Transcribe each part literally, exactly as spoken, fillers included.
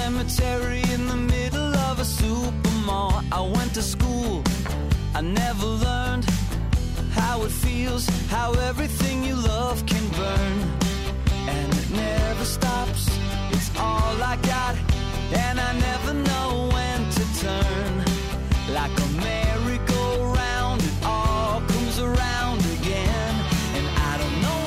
cemetery in the middle of a supermall. I went to school, I never learned how it feels, how everything you love can burn. And it never stops, it's all I got, and I never know when to turn. Like a merry-go-round, it all comes around again, and I don't know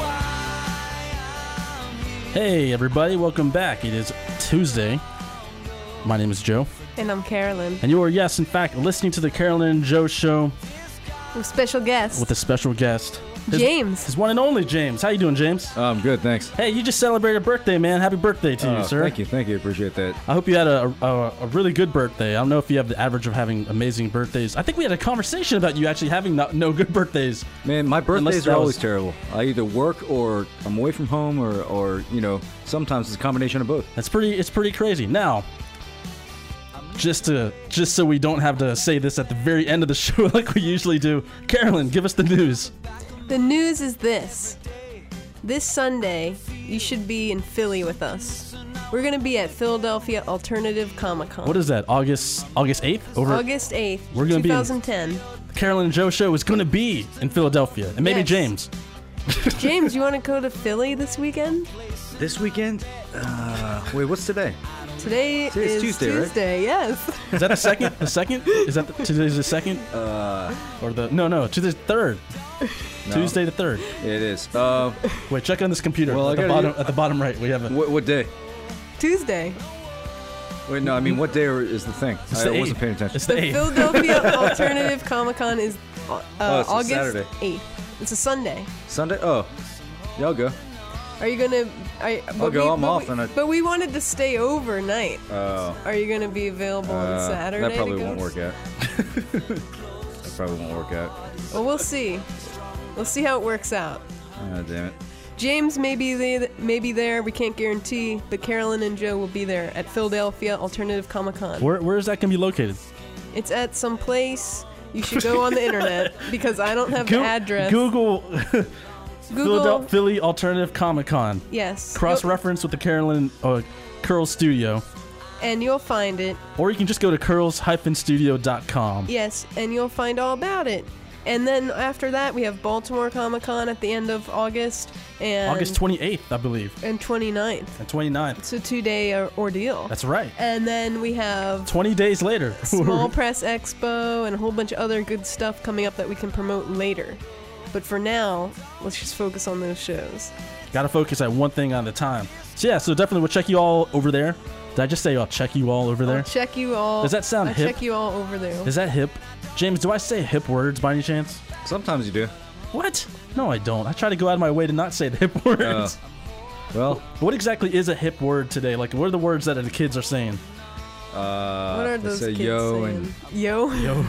why I'm here. Hey everybody, welcome back. It is Tuesday. My name is Joe. And I'm Carolyn. And you are, yes, in fact, listening to the Carolyn and Joe Show. With special guest. With a special guest. His, James. His one and only James. How you doing, James? Oh, I'm good, thanks. Hey, you just celebrated a birthday, man. Happy birthday to oh, you, sir. Thank you, thank you. Appreciate that. I hope you had a, a, a really good birthday. I don't know if you have the average of having amazing birthdays. I think we had a conversation about you actually having no, no good birthdays. Man, my birthdays are always was... terrible. I either work or I'm away from home or, or, you know, sometimes it's a combination of both. That's pretty, it's pretty crazy. Now, just to just so we don't have to say this at the very end of the show like we usually do, Carolyn, give us the news. The news is this. This Sunday, you should be in Philly with us. We're going to be at Philadelphia Alternative Comic Con. What is that? August August eighth? Over August eighth, we're gonna twenty ten. Be in, the Carolyn and Joe Show is going to be in Philadelphia. And maybe yes. James. James, you want to go to Philly this weekend? This weekend? Uh, wait, what's today? Today Today's is Tuesday, Tuesday, right? yes. Is that the second? The second? Is that the, today's the second? Uh, or the no no today's the third. No. Tuesday the third. It is. Uh, Wait, check on this computer. Well, at the bottom at the bottom right, we have a. What, what day? Tuesday. Wait, no, I mean what day is the thing? It's I the wasn't paying attention. It's the, The eighth. Philadelphia Alternative Comic Con is uh, oh, it's a August Saturday. eighth. It's a Sunday. Sunday? Oh, yeah, I'll go. Are you gonna? I, but I'll go. We, I'm but off. We, and I, but we wanted to stay overnight. Oh. Are you gonna be available on Uh, Saturday? that probably to go? won't work out. That probably won't work out. Well, we'll see. We'll see how it works out. Oh, damn it. James may be there, may be there. We can't guarantee, but Carolyn and Joe will be there at Philadelphia Alternative Comic Con. Where where is that gonna be located? It's at some place. You should go on the internet because I don't have Go- the address. Google. Google. Philadelphia, Philly Alternative Comic Con. Yes. Cross-reference with the Carolyn uh, Curls Studio. And you'll find it. Or you can just go to curls dash studio dot com. Yes, and you'll find all about it. And then after that, we have Baltimore Comic Con at the end of August. And August twenty-eighth, I believe. And twenty-ninth. And twenty-ninth. It's a two-day uh, ordeal. That's right. And then we have twenty days later. Small Press Expo and a whole bunch of other good stuff coming up that we can promote later. But for now, let's just focus on those shows. Gotta focus at one thing at a time. So yeah, so definitely we'll check you all over there. Did I just say I'll check you all over there? I'll check you all. Does that sound I'll hip? check you all over there. Is that hip? James, do I say hip words by any chance? Sometimes you do. What? No, I don't. I try to go out of my way to not say the hip words. Uh, well, what exactly is a hip word today? Like, what are the words that the kids are saying? Uh, what are let's those say kids yo saying? and Yo? Yo.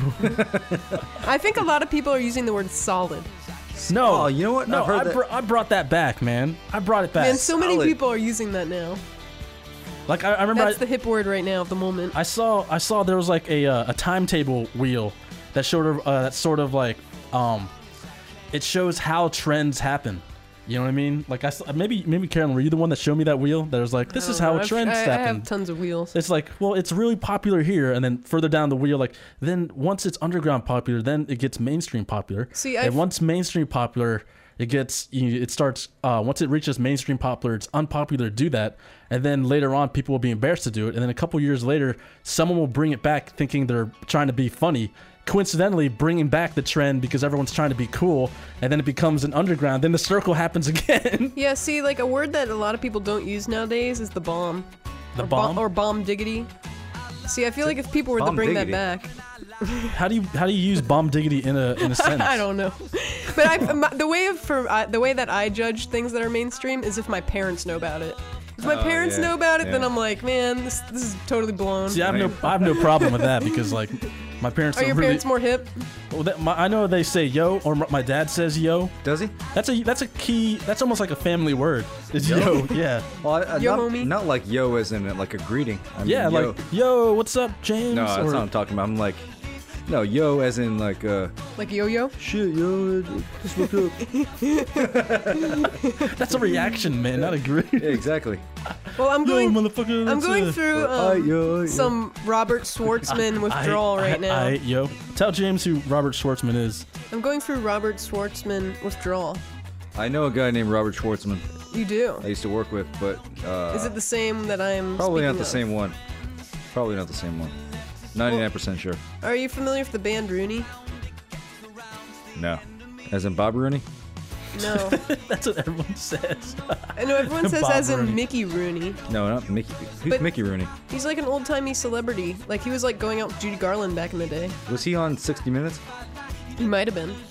I think a lot of people are using the word solid. No. Oh, you know what? No, I've heard I, that. br- I brought that back, man. I brought it back. Man, so many Solid. people are using that now. Like, I, I remember That's I, the hip word right now of the moment. I saw I saw there was like a uh, a timetable wheel that sort of uh, that's sort of like um it shows how trends happen. You know what I mean? Like I saw, maybe maybe Carolyn, were you the one that showed me that wheel? That was like, this is how I've- trends I, I happen. have tons of wheels. It's like, well, it's really popular here, and then further down the wheel, like then once it's underground popular, then it gets mainstream popular. See, and I've- once mainstream popular, it gets you, it starts. Uh, once it reaches mainstream popular, it's unpopular to do that, and then later on, people will be embarrassed to do it, and then a couple years later, someone will bring it back, thinking they're trying to be funny. Coincidentally, bringing back the trend because everyone's trying to be cool, and then it becomes an underground. Then the circle happens again. Yeah, see, like a word that a lot of people don't use nowadays is the bomb. The or bomb? Or bomb diggity. See, I feel like if people were to Bomb bring diggity. that back. How do you how do you use bomb diggity in a in a sentence? I don't know. But I, my, the way of, for uh, the way that I judge things that are mainstream is if my parents know about it. If my Oh, parents yeah, know about it, then yeah. I'm like, man, this this is totally blown. See, I have no I have no problem with that because like my parents Are don't your really. parents more hip? Well, that, my, I know they say yo, or m- my dad says yo. Does he? That's a that's a key. That's almost like a family word. Is yo? Yo? Yeah. Well, I, I, Yo, not, homie. not like yo as in like a greeting. I mean, Yeah, yo. like yo, what's up, James? No, that's or, not what I'm talking about. I'm like, no, yo as in like uh, Like Like yo-yo? Shit, yo, just look up. That's a reaction, man, not a grade. Yeah, exactly. Well, I'm Yo, going. motherfucker. I'm that's going a- through Aye, um, yo, yo. some Robert Schwartzman withdrawal I, right I, now. I, yo, tell James who Robert Schwartzman is. I'm going through Robert Schwartzman withdrawal. I know a guy named Robert Schwartzman. You do? I used to work with, but uh, Is it the same that I'm probably not speaking the of? same one. Probably not the same one. ninety-nine percent sure. Are you familiar with the band Rooney? No. As in Bob Rooney? No. That's what everyone says. I know everyone says Bob as in Rooney. Mickey Rooney. No, not Mickey. Who's But- Mickey Rooney? He's like an old-timey celebrity. Like, he was like going out with Judy Garland back in the day. Was he on sixty minutes? He might have been.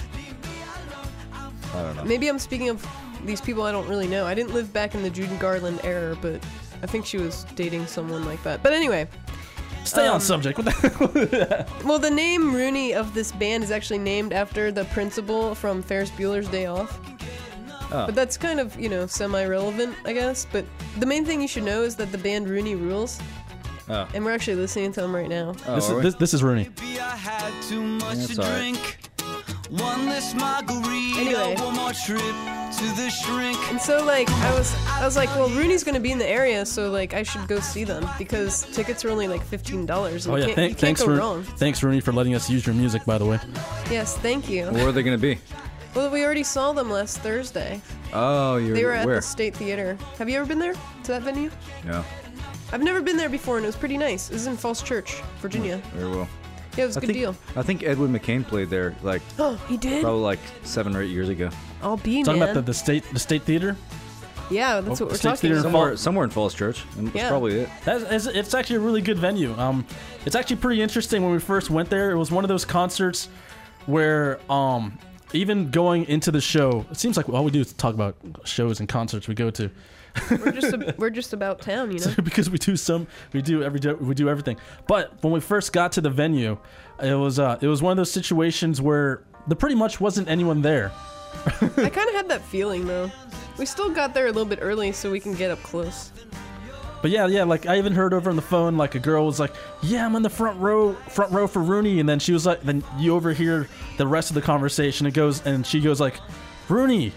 I don't know. Maybe I'm speaking of these people I don't really know. I didn't live back in the Judy Garland era, but I think she was dating someone like that. But anyway, Stay Um, on subject. What the well, the name Rooney of this band is actually named after the principal from Ferris Bueller's Day Off. Oh. But that's kind of, you know, semi-relevant, I guess. But the main thing you should know is that the band Rooney rules, Oh. and we're actually listening to them right now. Oh, this, are is, we? this, this is Rooney. Maybe I had too much That's to all right. drink. One less margarita, Anyway. one more trip to the shrink. And so, like, I was, I was like, well, Rooney's gonna be in the area, so like, I should go see them because tickets are only like fifteen dollars. Oh yeah, you can't, thank, you can't thanks go for wrong. thanks Rooney for letting us use your music. By the way, Yes, thank you. Where are they going to be? Well, we already saw them last Thursday. Oh, you're They were at where? the State Theater. Have you ever been there to that venue? No. I've never been there before, and it was pretty nice. It was in Falls Church, Virginia. Very well. Yeah, it was a I good think, deal. I think Edwin McCain played there like Oh, he did? probably like seven or eight years ago. I'll be, talking man. about the, the state the state theater. yeah, that's Oh, what we're State talking Theater in about. Somewhere, somewhere in Falls Church. And that's Yeah. probably it. That's, it's, it's actually a really good venue. Um, it's actually pretty interesting. When we first went there, it was one of those concerts where um, even going into the show, it seems like all we do is talk about shows and concerts we go to. We're just a, we're just about town, you know. because we do some we do every we do everything. But when we first got to the venue, it was uh it was one of those situations where there pretty much wasn't anyone there. I kind of had that feeling though. We still got there a little bit early so we can get up close. But yeah, yeah, like I even heard over on the phone, like a girl was like, "Yeah, I'm in the front row, front row for Rooney," and then she was like, then you overhear the rest of the conversation. It goes, and she goes like, "Rooney,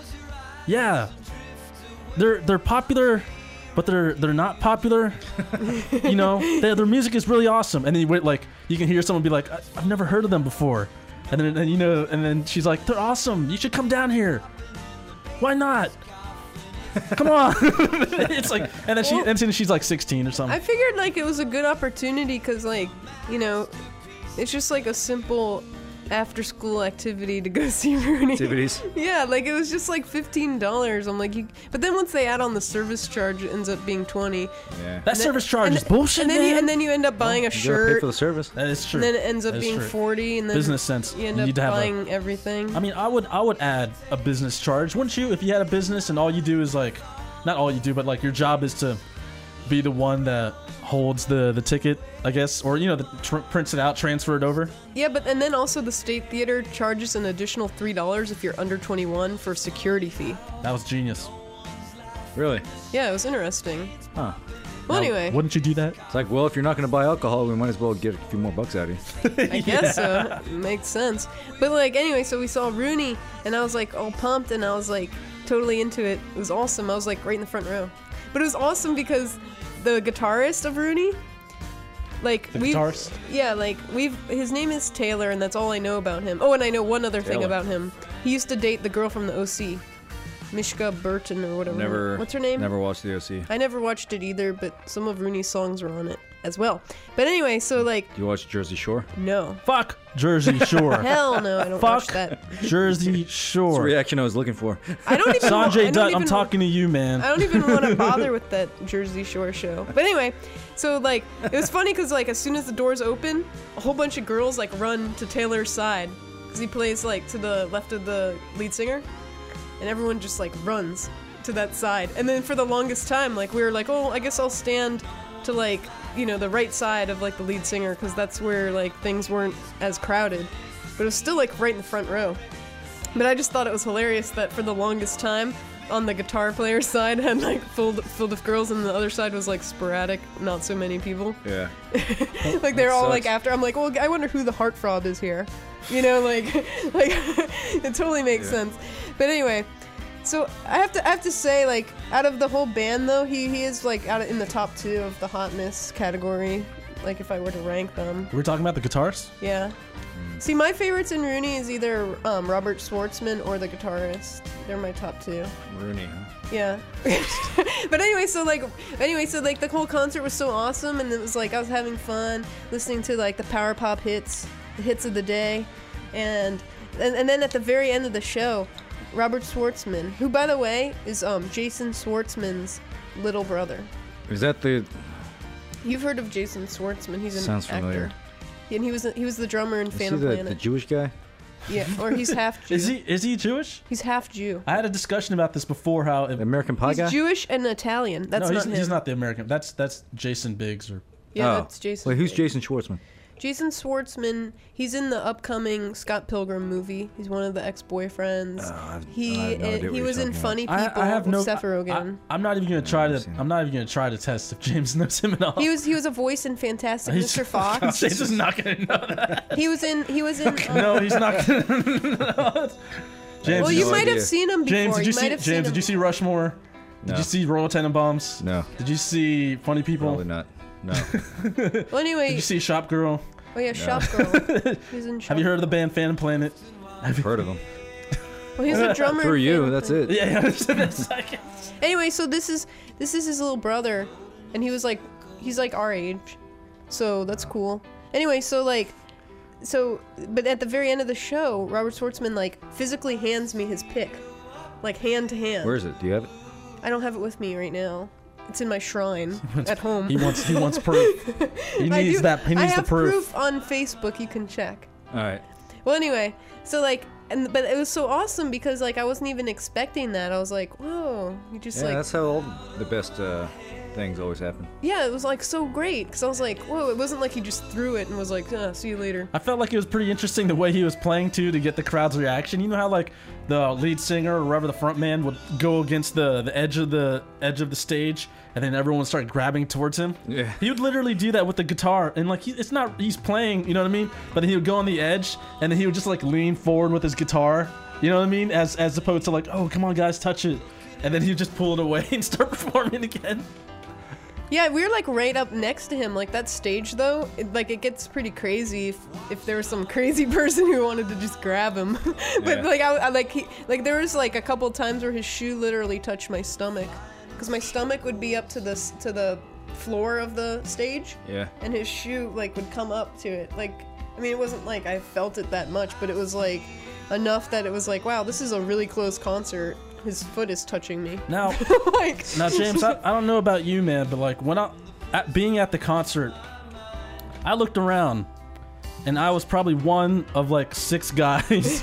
yeah, they're they're popular, but they're they're not popular. You know, their their music is really awesome." And then you wait, like you can hear someone be like, I- "I've never heard of them before," and then and you know, and then she's like, "They're awesome. You should come down here. Why not?" Come on. It's like, and then she, and then she's like sixteen or something. I figured like it was a good opportunity because like, you know, it's just like a simple after school activity to go see Rooney. Activities. Yeah, like it was just like fifteen dollars. I'm like, you, but then once they add on the service charge, it ends up being twenty. Yeah. That service charge and is th- bullshit, And then man. you and then you end up buying a You gotta pay shirt, for the service. That is true. and then it ends up That is being true. forty, and then Business sense. you end You up need to have a- buying everything. I mean, I would I would add a business charge, wouldn't you? If you had a business and all you do is like, not all you do, but like your job is to be the one that holds the the ticket, I guess, or you know, the tr- prints it out, transfer it over. Yeah, but and then also the State Theater charges an additional three dollars if you're under twenty-one for a security fee. That was genius. Really? Yeah, it was interesting. Huh. Well, Now, anyway, wouldn't you do that? It's like, well, if you're not going to buy alcohol, we might as well get a few more bucks out of you. I guess so. Makes sense. But like anyway, so we saw Rooney, and I was like all pumped, and I was like totally into it. It was awesome. I was like right in the front row. But it was awesome because the guitarist of Rooney, like The we, guitarist? yeah, like we've his name is Taylor, and that's all I know about him. Oh, and I know one other thing Taylor. about him. He used to date the girl from the O C, Mishka Burton or whatever. Never. What's her name? Never watched the O C. I never watched it either, but some of Rooney's songs were on it as well. But anyway, so like, Do you watch Jersey Shore? no. Fuck Jersey Shore. Hell no, I don't watch Fuck that. Jersey That's the Shore. reaction I was looking for. I don't even. wa- I Sanjay don't Dutt, I'm even- talking to you, man. I don't even want to bother with that Jersey Shore show. But anyway, so like it was funny because like as soon as the doors open, a whole bunch of girls like run to Taylor's side because he plays like to the left of the lead singer, and everyone just like runs to that side. And then for the longest time, like we were like, oh, I guess I'll stand to like you know the right side of like the lead singer because that's where like things weren't as crowded, but it was still like right in the front row. But I just thought it was hilarious that for the longest time, on the guitar player's side had like filled filled with girls, and the other side was like sporadic, not so many people. Yeah. Like they're all sucks. like after. I'm like, well, I wonder who the heartthrob is here. You know, like like it totally makes Yeah. sense. But anyway, so I have to I have to say, like, out of the whole band though, he he is like out of, in the top two of the hotness category. Like if I were to rank them, We're talking about the guitars. yeah. See, my favorites in Rooney is either um, Robert Schwartzman or the guitarist. They're my top two. Rooney, huh? Yeah. But anyway, so like, anyway, so like the whole concert was so awesome, and it was like I was having fun listening to like the power pop hits, the hits of the day, and and, and then at the very end of the show, Robert Schwartzman, who by the way is um, Jason Schwartzman's little brother. Is that the? You've heard of Jason Schwartzman? He's an Sounds actor. familiar. And he was he was the drummer in Is he Phantom the, Planet. the Jewish guy? Yeah, or he's half Jew. Is he is he Jewish? He's half Jew. I had a discussion about this before. How if, The American Pie He's guy? Jewish and Italian. That's no, not he's, him. he's not the American. That's that's Jason Biggs or Yeah, oh. that's Jason. Wait, who's Biggs. Jason Schwartzman? Jason Schwartzman. He's in the upcoming Scott Pilgrim movie. He's one of the ex-boyfriends. Oh, I've- he I have no uh, idea what he you're was in talking Funny I, People I have with no. Seth Rogen. I, am not even gonna try I've to. seen it. I'm not even gonna try to test if James knows him at all. he was he was a voice in Fantastic He's- Mister Fox. James is not gonna know that. He was in he was in. Um, No, he's not gonna know. James, well, did you no might idea. have seen him before. James, did you, you see might have seen James? Did him. you see Rushmore? Did No. you see Royal Tenenbaums? No, Did you see Funny People? probably not. No. Well, anyway. Did you see Shop Girl? Oh yeah, Shop Girl. He's in Shop. Have you heard of the band Phantom Planet? I've heard of him. Well, he's a drummer. in Through you, Phantom that's Planet. it. Yeah, yeah. Just in a second. Anyway, so this is this is his little brother, and he was like, he's like our age, so that's cool. Anyway, so like, so but at the very end of the show, Robert Schwartzman like physically hands me his pick, like hand to hand. Where is it? Do you have it? I don't have it with me right now. It's in my shrine at home. He wants. He wants proof. He I needs do- that. He I needs the have proof. on Facebook. You can check. All right. Well, anyway, so like, and but it was so awesome because like I wasn't even expecting that. I was like, whoa, you just Yeah, like. that's how all the best uh, things always happen. Yeah, it was like so great because I was like, whoa, it wasn't like he just threw it and was like, ah, see you later. I felt like it was pretty interesting the way he was playing too to get the crowd's reaction. You know how like the lead singer or whoever the front man would go against the, the edge of the edge of the stage, and then everyone would start grabbing towards him. Yeah. He would literally do that with the guitar, and like he, it's not he's playing, you know what I mean? But then he would go on the edge, and then he would just like lean forward with his guitar, you know what I mean? As as opposed to like, oh come on guys, touch it, and then he would just pull it away and start performing again. Yeah, we were like right up next to him. Like that stage though, it, like it gets pretty crazy if, if there was some crazy person who wanted to just grab him. But Yeah. like I, I like he, like there was like a couple times where his shoe literally touched my stomach, because my stomach would be up to the s- to the floor of the stage, Yeah. and his shoe like would come up to it. Like I mean, it wasn't like I felt it that much, but it was like enough that it was like, wow, this is a really close concert. His foot is touching me. Now Like Now, James, I, I don't know about you, man, but like when I, at, being at the concert, I looked around, and I was probably one of like six guys.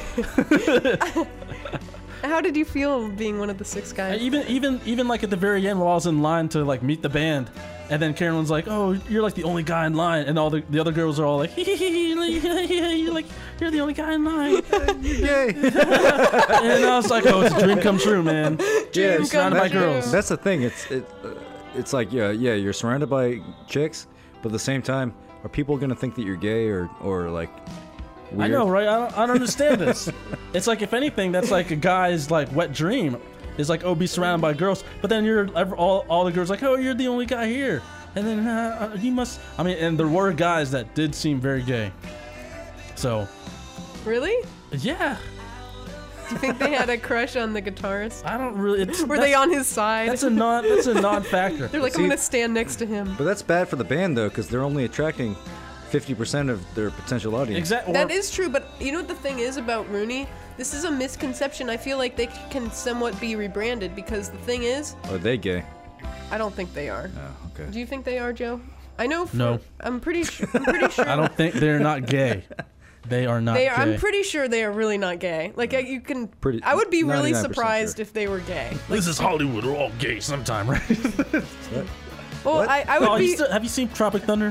how did you feel being one of the six guys? even, even, even like at the very end, while I was in line to like meet the band, and then Carolyn's like, "Oh, you're like the only guy in line," and all the, the other girls are all like, "You're like you're the only guy in line." Yay. And I was like, "Oh, it's a dream come true, man." Yeah, You're surrounded by come true. girls. That's the thing. It's it, uh, it's like yeah, yeah. You're surrounded by chicks, but at the same time, are people gonna think that you're gay or or like weird? I know, right? I don't, I don't understand this. It's like, if anything, that's like a guy's like wet dream. It's like, oh, be surrounded by girls. But then you're ev- all all the girls like, oh, you're the only guy here. And then uh, you must. I mean, and there were guys that did seem very gay. So, Really? yeah, Do you think they had a crush on the guitarist? I don't really. It's, Were that's, they on his side? That's a non. That's a non-factor. They're like, See- I'm gonna stand next to him. But that's bad for the band though, because they're only attracting fifty percent of their potential audience. Exactly. That is true, but you know what the thing is about Rooney? This is a misconception. I feel like they can somewhat be rebranded because the thing is, Are they gay? I don't think they are. Oh, okay. Do you think they are, Joe? I know. For, No. I'm pretty sure. I'm pretty sure. I don't think they're not gay. They are not They are. gay. I'm pretty sure they are really not gay. Like I- you can. Pretty- I would be really ninety-nine percent surprised sure. if they were gay. This is Hollywood. We're all gay sometime, right? Well, What? I, I would Oh, be. you still, have you seen Tropic Thunder?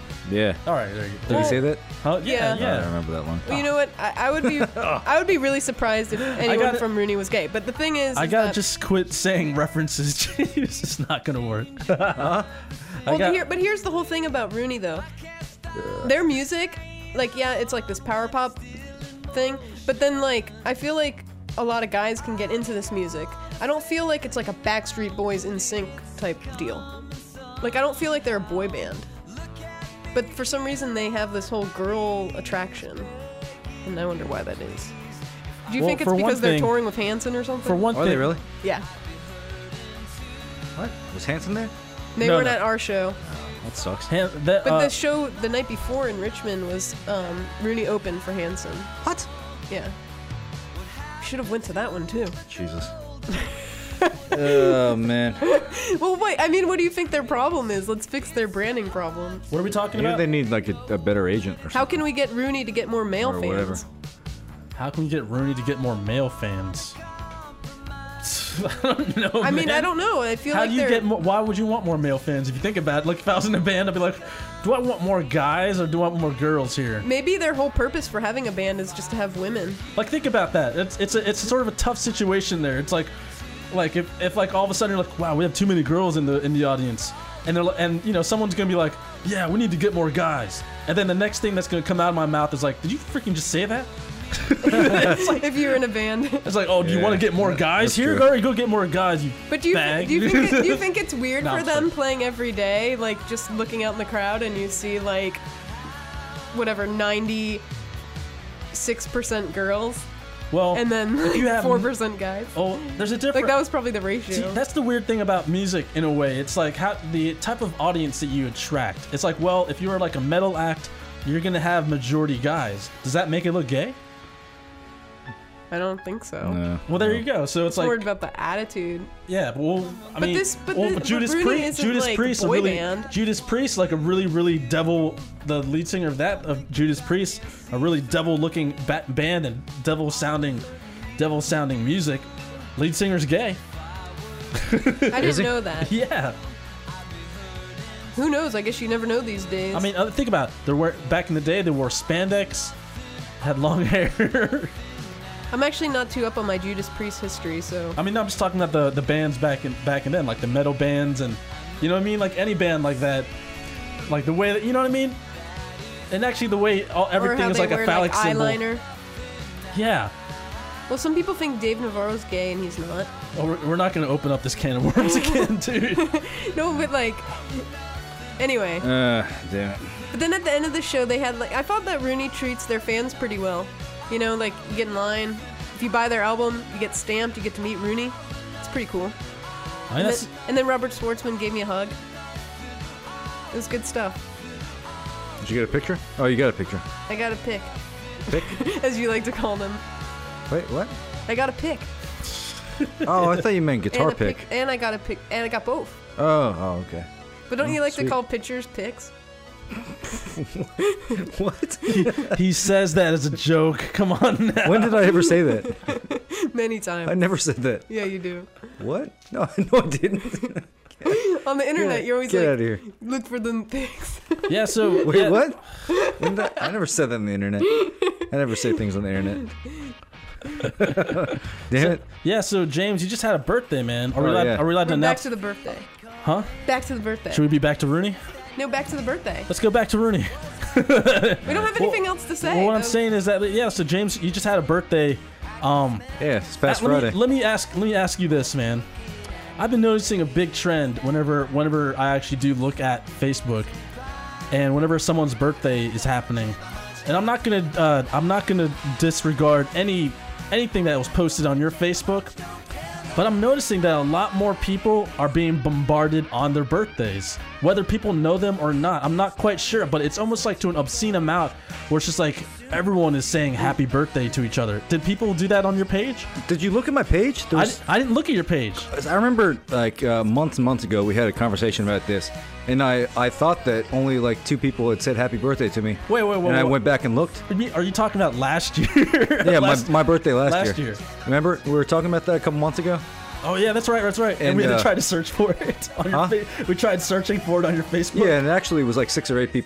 Yeah. All right, there you Did go. he say that? Huh? Yeah. Yeah, I yeah. don't remember that one. Well, you know what? I, I would be I would be really surprised if anyone gotta- from Rooney was gay. But the thing is, I is gotta that- just quit saying references. It's just not gonna work. I Well, got- here, but here's the whole thing about Rooney though. Their music, like yeah, it's like this power pop thing, but then like I feel like a lot of guys can get into this music. I don't feel like it's like a Backstreet Boys in sync type deal. Like I don't feel like they're a boy band. But for some reason they have this whole girl attraction. And I wonder why that is. Do you Well, think it's for one because they're thing- touring with Hanson or something? For one Are thing, they really? Yeah. What? Was Hanson there? They No, weren't no. at our show. That sucks. Han- that, But uh, the show the night before in Richmond was um, Rooney opened for Hanson. What? Yeah. Should have went to that one too. Jesus. Oh man. Well, wait. I mean, what do you think their problem is? Let's fix their branding problem. what are we talking Maybe about? they need like a, a better agent or something. How can we get Rooney to get more male Or fans? whatever. How can we get Rooney to get more male fans? I don't know. I mean, man. I don't know. I feel How like do you they're. get more? Why would you want more male fans? If you think about it, like if I was in a band, I'd be like, do I want more guys or do I want more girls here? Maybe their whole purpose for having a band is just to have women. Like think about that. It's it's a, it's sort of a tough situation there. It's like like if, if like all of a sudden you're like, wow, we have too many girls in the in the audience, and they're li- and you know someone's gonna be like, yeah, we need to get more guys, and then the next thing that's gonna come out of my mouth is like, did you freaking just say that? it's like If you're in a band. it's like, oh, do you Yeah. want to get more guys That's here? true. All right, go get more guys. You But do you fag. do you think it, do you think it's weird No, for I'm them sorry. playing every day, like just looking out in the crowd and you see like whatever ninety six percent girls well, and then if you have four percent guys? oh, there's a different. Like that was probably the ratio. See, that's the weird thing about music in a way. It's like how the type of audience that you attract. It's like, well, if you are like a metal act, you're gonna have majority guys. Does that make it look gay? I don't think so. No. Well, there you go. So it's It's more like, about the attitude. yeah, but well, I But mean, this- but well, the- but Judas Rooney Priest, isn't, Judas like, Priest, a boy really, band. Judas Priest, like a really, really devil, the lead singer of that of Judas Priest, a really devil-looking ba- band and devil-sounding, devil-sounding music. Lead singer's gay. I didn't he? know that. Yeah. Who knows? I guess you never know these days. I mean, uh, think about it. They were back in the day. They wore spandex, had long hair. I'm actually not too up on my Judas Priest history, so I mean, no, I'm just talking about the, the bands back in back in then, like the metal bands, and you know what I mean, like any band like that, like the way that you know what I mean, and actually the way all, or everything how is they like wear a phallic like symbol. eyeliner. Yeah. Well, some people think Dave Navarro's gay and he's not. Oh, we're, we're not going to open up this can of worms again, dude. No, but like, anyway. Uh, damn it. But then at the end of the show, they had like I thought that Rooney treats their fans pretty well. You know, like you get in line. If you buy their album, you get stamped. You get to meet Rooney. It's pretty cool. I mean, And that's, then, and then Robert Schwartzman gave me a hug. It was good stuff. Did you get a picture? Oh, you got a picture. I got a pick, Pick? as you like to call them. Wait, what? I got a pick. Oh, I thought you meant guitar and a pick. And I got a pick. And I got both. Oh, oh, okay. But don't you like Sweet. to call pictures picks? What? he says that as a joke. Come on now. When did I ever say that? Many times. I never said that. Yeah, you do. What? No, no, I didn't. On the internet, you're always Get like, out of here. look for them pics. Yeah, so Wait, yeah, what? When did I, I never said that on the internet. I never say things on the internet. Damn it. Yeah, so James, you just had a birthday, man. Are we Oh, allowed? yeah. Are we allowed to We're back announce? to the birthday. Huh? Back to the birthday. Should we be back to Rooney? No, back to the birthday. Let's go back to Rooney. We don't have anything else to say. Well, what I'm though. saying is that yeah. So James, you just had a birthday. Um, Yeah, it's past let me, Friday. let me ask. Let me ask you this, man. I've been noticing a big trend whenever whenever I actually do look at Facebook, and whenever someone's birthday is happening, and I'm not gonna uh, I'm not gonna disregard any anything that was posted on your Facebook, but I'm noticing that a lot more people are being bombarded on their birthdays, whether people know them or not. I'm not quite sure, but it's almost like to an obscene amount where it's just like everyone is saying happy birthday to each other. Did people do that on your page? Did you look at my page? I, There's, I didn't look at your page. I remember like uh, months and months ago we had a conversation about this, and I, I thought that only like two people had said happy birthday to me. Wait, wait, wait. And I wait. went back and looked. Are you- Are you talking about last year? Yeah, Last- my, my birthday last, last year. year. Remember we were talking about that a couple months ago? Oh yeah, that's right, that's right. And, And, we had uh, to try to search for it on your huh? fa- We tried searching for it on your Facebook. Yeah, and it actually was like six or eight people.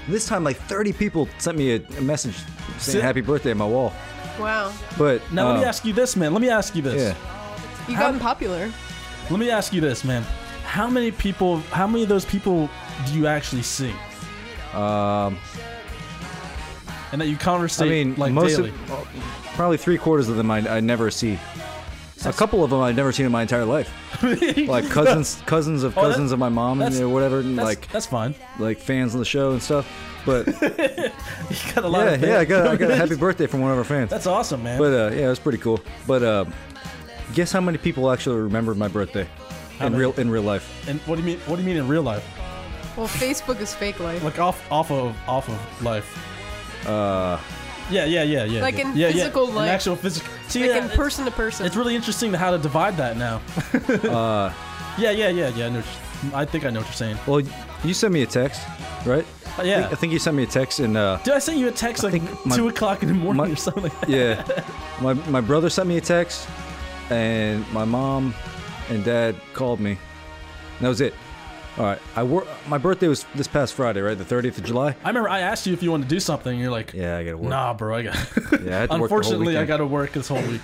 This time, like thirty people sent me a, a message saying Sit- happy birthday on my wall. Wow. But Now let me uh, ask you this, man. Let me ask you this. Yeah. You How- gotten popular. Let me ask you this, man. How many people? How many of those people do you actually see? Um, And that you conversate I mean, like most daily? of uh, probably three quarters of them I, I never see. A couple of them I've never seen in my entire life. Like cousins, cousins of Oh, that- cousins of my mom, and that's- you know, whatever. And that's, like that's fine. like fans of the show and stuff. But You got a lot yeah, of yeah, I got I got a fans. happy birthday from one of our fans. That's awesome, man. But uh, yeah, it was pretty cool. But uh, guess how many people actually remembered my birthday How in many? real in real life? and what do you mean? What do you mean in real life? Well, Facebook is fake life. Like off, off of, off of life. Uh, Yeah, yeah, yeah, yeah. Like yeah. in yeah, physical yeah. life. In actual physical. See, Like yeah, in it's- person to person. It's really interesting how to divide that now. uh, Yeah, yeah, yeah, yeah. I, know, what you- I think I know what you're saying. well, you sent me a text, right? Uh, I yeah. think, I think you sent me a text and uh, Did I send you a text like think my- two o'clock in the morning my- or something like that? yeah, my my brother sent me a text, and my mom and dad called me. And that was it. All right, I work. My birthday was this past Friday, right? The thirtieth of July. I remember I asked you if you wanted to do something. And you're like, Yeah, I gotta work. nah, bro. I got. Yeah, I had to work the whole Unfortunately, I weekend. got to work this whole week.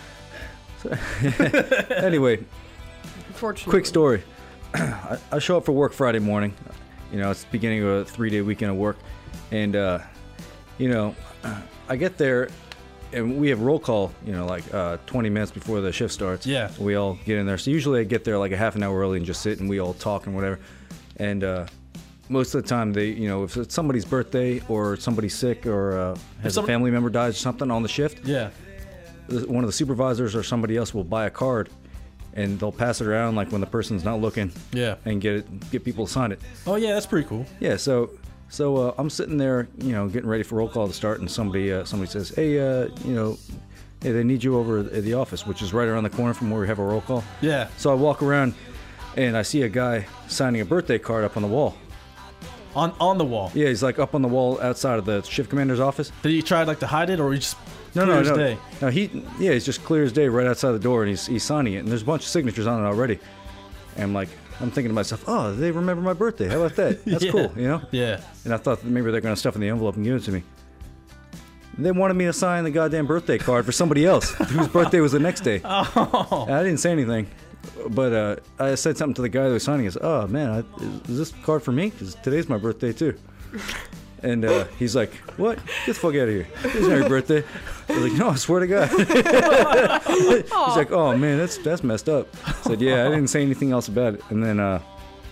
Anyway, Unfortunately. quick story. I, I show up for work Friday morning. You know, it's the beginning of a three-day weekend of work, and uh, you know, I get there, and we have roll call. You know, like uh, twenty minutes before the shift starts. Yeah. We all get in there. So usually I get there like a half an hour early and just sit and we all talk and whatever. And uh, most of the time, they, you know, if it's somebody's birthday or somebody's sick or uh, has some- a family member dies or something on the shift, Yeah. one of the supervisors or somebody else will buy a card, and they'll pass it around like when the person's not looking, Yeah. and get it, get people to sign it. Oh yeah, that's pretty cool. Yeah, so so uh, I'm sitting there, you know, getting ready for roll call to start, and somebody uh, somebody says, hey, uh, you know, hey, they need you over at the office, which is right around the corner from where we have a roll call. Yeah. So I walk around, and I see a guy signing a birthday card up on the wall. On on the wall. Yeah, he's like up on the wall outside of the shift commander's office. Did you try like to hide it, or you just No, clear no, as no. day? No, he, yeah, he's just clear as day right outside the door, and he's he's signing it, and there's a bunch of signatures on it already. And I'm like, I'm thinking to myself, oh, they remember my birthday. How about that? That's Yeah. cool, you know. Yeah. And I thought that maybe they're gonna stuff in the envelope and give it to me. They wanted me to sign the goddamn birthday card for somebody else whose birthday was the next day. Oh. And I didn't say anything, but uh, I said something to the guy that was signing. He said, "Oh man, I, is this card for me? Because today's my birthday too." And uh, he's like, "What? Get the fuck out of here! It's not your birthday." I was like, "No, I swear to God." He's like, "Oh man, that's that's messed up." I said, "Yeah, I didn't say anything else about it." And then uh,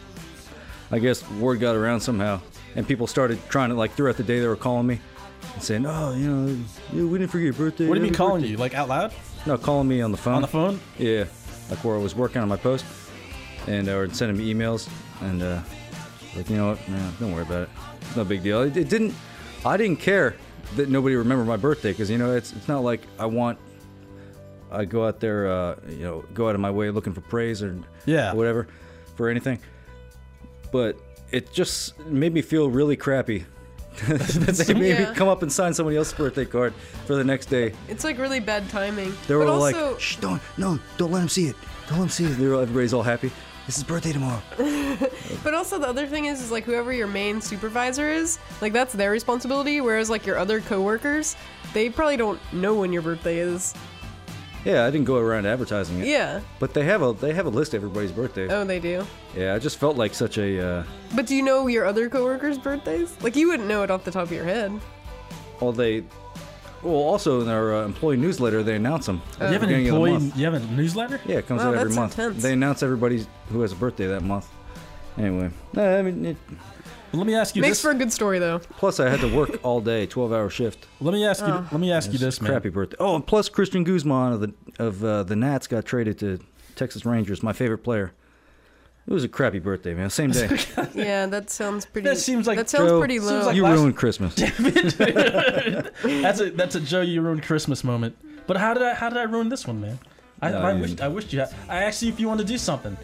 I guess word got around somehow, and people started trying to, like, throughout the day they were calling me and saying, "Oh, you know, yeah, we didn't forget your birthday." What do you mean Happy calling birthday." you? Like out loud? No, calling me on the phone. On the phone? Yeah, like where I was working on my post, and uh, or sending me emails, and uh, like, you know what, man, don't worry about it. It's no big deal. It, it didn't. I didn't care that nobody remembered my birthday, because, you know, it's it's not like I want. I go out there, uh, you know, go out of my way looking for praise or Yeah. whatever for anything. But it just made me feel really crappy. that they made Yeah. me come up and sign somebody else's birthday card for the next day. It's like really bad timing. They were but all also, like, "Shh, don't, no, don't let him see it. Don't let him see it." They were, everybody's all happy. It's his birthday tomorrow. But also the other thing is, is like whoever your main supervisor is, like that's their responsibility. Whereas like your other coworkers, they probably don't know when your birthday is. Yeah, I didn't go around advertising it. Yeah. But they have a they have a list of everybody's birthdays. Oh, they do. Yeah, I just felt like such a. Uh, But do you know your other coworkers' birthdays? Like you wouldn't know it off the top of your head. well, they. Well, also in our uh, employee newsletter, they announce them. at You the have an beginning of the employee. month. You have a newsletter? Yeah, it comes Wow, out every that's month. intense. They announce everybody who has a birthday that month. Anyway, no, I mean, it, Well, let me ask you Makes this. for a good story though. plus I had to work all day, twelve-hour shift. let me ask you. Oh. Let me ask you It's this, man. crappy birthday. Oh, and plus Christian Guzman of the of uh, the Nats got traded to Texas Rangers. My favorite player. It was a crappy birthday, man. Same day. Yeah, that sounds pretty. That seems like that sounds Joe, pretty low. seems like- you last- ruined Christmas. That's a that's a Joe you ruined Christmas moment. But how did I how did I ruin this one, man? I, No, I you wish didn't. I wished you had. I asked you if you want to do something.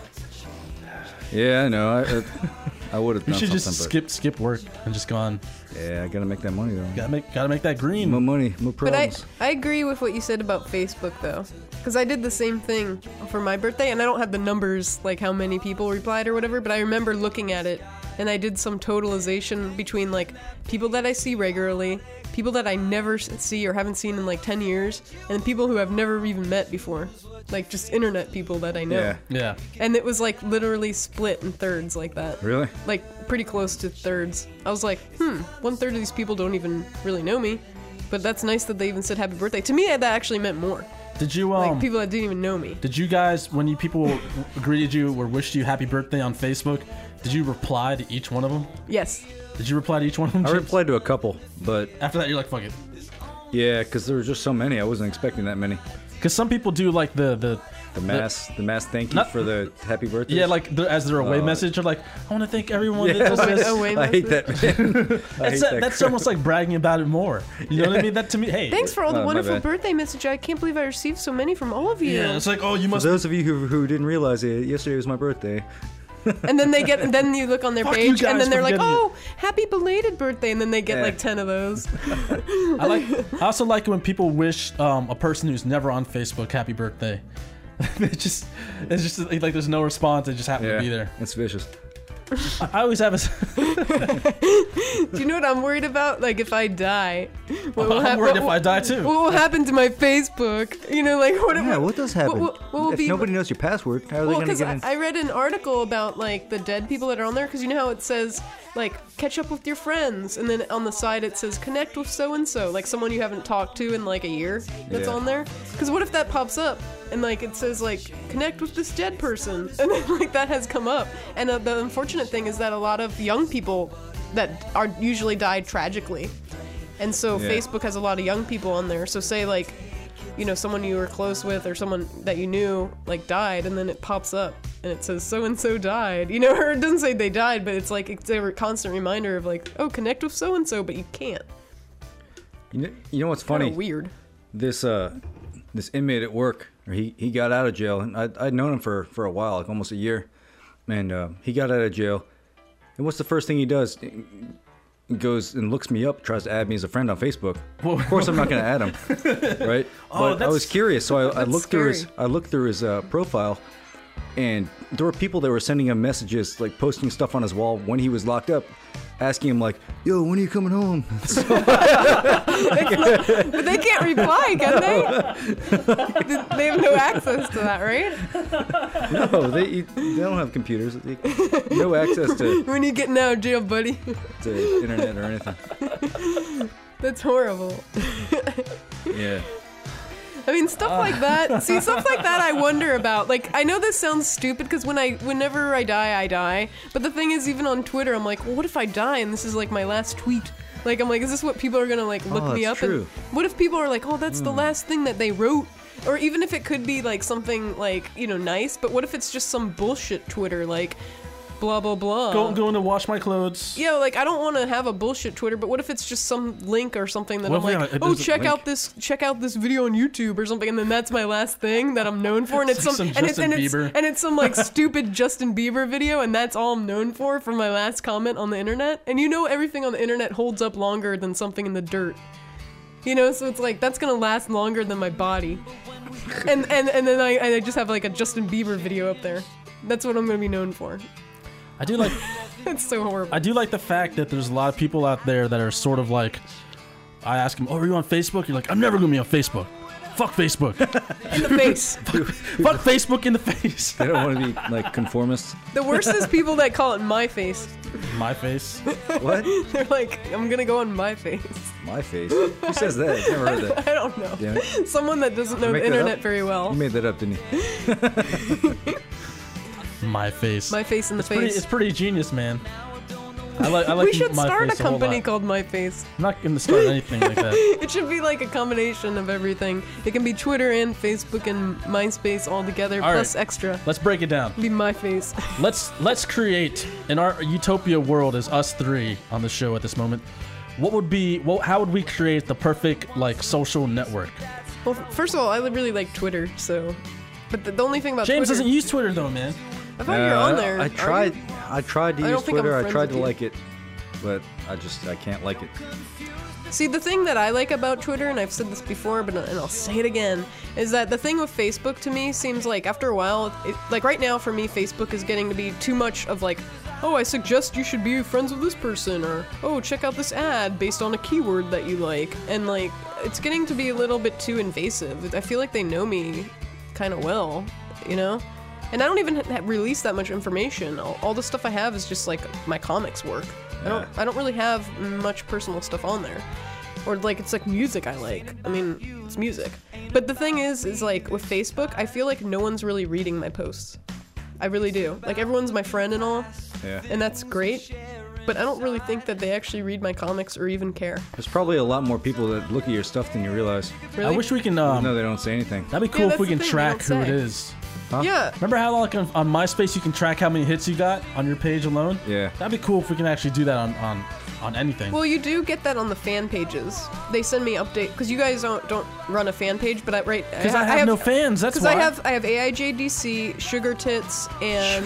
Yeah, I know. I, uh, I would have You done should something, just but skip skip work and just gone. yeah, I gotta make that money though. Gotta make gotta make that green. More money, more But I, problems. I agree with what you said about Facebook though, because I did the same thing for my birthday, and I don't have the numbers like how many people replied or whatever, but I remember looking at it and I did some totalization between like people that I see regularly, people that I never s- see or haven't seen in like ten years, and people who I've never even met before. Like just internet people that I know. Yeah. Yeah. And it was like literally split in thirds like that. Really? Like pretty close to thirds. I was like, hmm, one third of these people don't even really know me. But that's nice that they even said happy birthday. To me, that actually meant more. Did you um? Like people that didn't even know me. Did you guys, when you people greeted you or wished you happy birthday on Facebook, did you reply to each one of them? Yes. Did you reply to each one of them? I James? replied to a couple, but After that, you're like, fuck it. yeah, because there were just so many. I wasn't expecting that many. Because some people do like the the The mass, the, mass thank you Not- for the happy birthday. yeah, like the, as their away Oh. message, or like, I want to thank everyone Yeah. that does this. Away I hate message. that. Man. I That's, hate that that's crap. almost like bragging about it more. You know what I mean? That to me, hey. Thanks for all the Oh, my wonderful bad. birthday message. I can't believe I received so many from all of you. Yeah, it's like, oh, you For must. those of you who, who didn't realize it, yesterday was my birthday. And then they get, and then you look on their Fuck you page, guys and then they're for like, getting it. "Oh, happy belated birthday!" And then they get Yeah. like ten of those. I like. I also like it when people wish um, a person who's never on Facebook happy birthday. It's just, it's just like there's no response. They just happen Yeah, to be there. it's vicious. I I always have a. Do you know what I'm worried about? Like if I die, what will I'm hap- worried what if I die too. What will happen to my Facebook? You know, like what? Yeah, what does happen? What, what, what will if be? nobody knows your password, how are they Well, going to because get I, in? I read an article about like the dead people that are on there. Because you know how it says like catch up with your friends, and then on the side it says connect with so and so, like someone you haven't talked to in like a year that's Yeah. on there. Because what if that pops up and like it says like connect with this dead person, and then like that has come up. And uh, the unfortunate thing is that a lot of young people that are usually died tragically, and so Yeah. Facebook has a lot of young people on there. So say like, you know, someone you were close with or someone that you knew like died, and then it pops up and it says so and so died, you know, or it doesn't say they died, but it's like it's a constant reminder of like, oh, connect with so and so, but you can't. You know, you know what's Kinda funny? weird. This uh, this inmate at work, or he, he got out of jail, and I I'd known him for, for a while, like almost a year, and uh, he got out of jail, and what's the first thing he does? He goes and looks me up, tries to add me as a friend on Facebook. Of course, I'm not going to add him, right? Oh, but I that's- was curious, so I, I that's looked through his scary. I looked through his uh, profile, and there were people that were sending him messages, like posting stuff on his wall when he was locked up, asking him like, "Yo, when are you coming home?" So, But they can't reply, can they? They have no access to that, right? no, they they don't have computers. They, no access to, When you getting out of jail, buddy? to internet or anything. That's horrible. Yeah. I mean, stuff like that. See, stuff like that I wonder about. Like, I know this sounds stupid because when I, whenever I die, I die. But the thing is, even on Twitter, I'm like, well, what if I die and this is like my last tweet? Like, I'm like, is this what people are gonna like look Oh, me up? that's true. And what if people are like, oh, that's the last thing that they wrote? Or even if it could be like something like, you know, nice. But what if it's just some bullshit Twitter, like, blah blah blah. Go, going to wash my clothes. Yeah, like I don't want to have a bullshit Twitter, but what if it's just some link or something that What I'm if we like, have a- oh, there's a check link? out this, check out this video on YouTube or something, and then that's my last thing that I'm known for, and it's It's some, like some and it's Justin and it's Bieber. and it's some like stupid Justin Bieber video, and that's all I'm known for for my last comment on the internet. And you know, everything on the internet holds up longer than something in the dirt. You know, so it's like that's gonna last longer than my body. And and and then I and I just have like a Justin Bieber video up there. That's what I'm gonna be known for. I do like. It's so horrible. I do like the fact that there's a lot of people out there that are sort of like. I ask them, "Oh, are you on Facebook?" You're like, "I'm never gonna be on Facebook. Fuck Facebook. In the face. Fuck Facebook in the face." They don't want to be like conformists. The worst is people that call it my face. My face. What? They're like, I'm gonna go on my face. My face? Who says that? I've never heard that. I don't know. Damn it. Someone that doesn't know Make the that internet up? very well. You made that up, didn't you? My face. My face in the pretty, face. it's pretty genius, man. I like. I like. We should my start a face whole company lot. called My Face. I'm not gonna start anything like that. It should be like a combination of everything. It can be Twitter and Facebook and MySpace all together, All plus right. extra. Let's break it down. Be My Face. Let's let's create in our utopia world as us three on the show at this moment. What would be? What? How would we create the perfect like social network? Well, f- first of all, I really like Twitter, so. But the, the only thing about James Twitter, doesn't use Twitter though, man. I thought you're on Uh, there. I Are tried. you? I tried to I don't use think I'm Twitter. I friends tried with to you. like it, but I just I can't like it. See, the thing that I like about Twitter, and I've said this before, but and I'll say it again, is that the thing with Facebook to me seems like after a while, it, like right now for me, Facebook is getting to be too much of like oh, I suggest you should be friends with this person, or oh, check out this ad based on a keyword that you like. And like, it's getting to be a little bit too invasive. I feel like they know me kind of well, you know? And I don't even ha- release that much information. All, all the stuff I have is just like my comics work. I don't I don't really have much personal stuff on there. Or like it's like music I like. I mean, it's music. But the thing is is like with Facebook, I feel like no one's really reading my posts. I really do. Like everyone's my friend and all. Yeah. And that's great. But I don't really think that they actually read my comics or even care. There's probably a lot more people that look at your stuff than you realize. Really? I wish we can. No, Um, they don't say anything. that'd be Yeah, cool if that's we the can thing, they track don't who it say. is. Huh? Yeah. Remember how like on, on MySpace you can track how many hits you got on your page alone? Yeah. That'd be cool if we can actually do that on on, on anything. Well, you do get that on the fan pages. They send me update because you guys don't don't run a fan page, but I right Because I, have no fans. That's Because why. I have I have A I J D C, Sugar Tits, and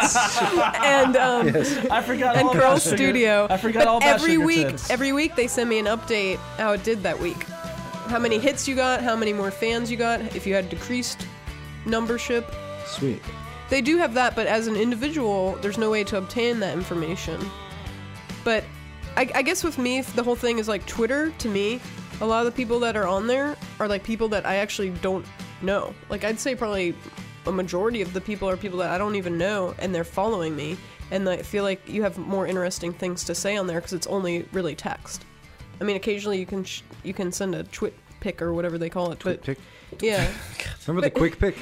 and um I forgot and all Curl about Sugar- Studio. I forgot but all about every Sugar week Tits. every week they send me an update how it did that week. How many hits you got, how many more fans you got, if you had decreased numbership. Sweet. They do have that, but as an individual, there's no way to obtain that information. But I, I guess with me, the whole thing is like Twitter, to me, a lot of the people that are on there are like people that I actually don't know. Like I'd say probably a majority of the people are people that I don't even know, and they're following me. And I feel like you have more interesting things to say on there because it's only really text. I mean, occasionally you can sh- you can send a twit pic or whatever they call it. Quick but pick. yeah, Remember the quick pick?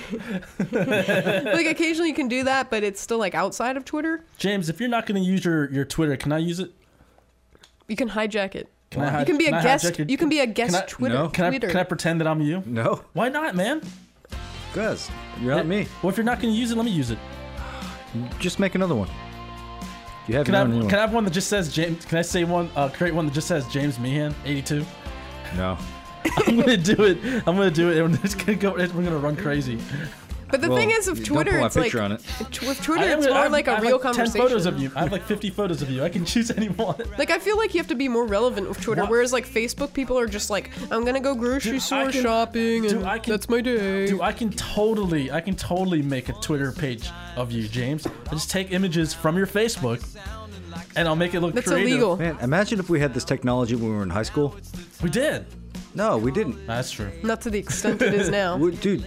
like occasionally you can do that, but it's still like outside of Twitter. James, if you're not going to use your, your Twitter, can I use it? You can hijack it. Can I You can be can a I guest. hijack your- You can be a guest Can I- Twitter. No. Can I, Tweeter. can I pretend that I'm you? No. Why not, man? Guys, you're not me. Well, if you're not going to use it, let me use it. Just make another one. You have Can I, your have, own new can I one. have one that just says James? Can I say one? Uh, create one that just says James Meehan, eighty-two. No. I'm gonna do it. I'm gonna do it. And it's gonna go. We're gonna run crazy. But the Well, thing is, with don't Twitter, put my it's like picture on it. t- with Twitter, I am it's gonna- I more have- like I a have real like conversation. ten photos of you. I have like fifty photos of you. I can choose anyone. Like I feel like you have to be more relevant with Twitter, What? whereas like Facebook, people are just like, I'm gonna go grocery Dude, I store can- shopping, dude, and I can- that's my day. Dude, I can totally, I can totally make a Twitter page of you, James. I just take images from your Facebook, and I'll make it look That's creative. illegal. Man, imagine if we had this technology when we were in high school. We did. No, we didn't. That's true. Not to the extent it is now. We, dude,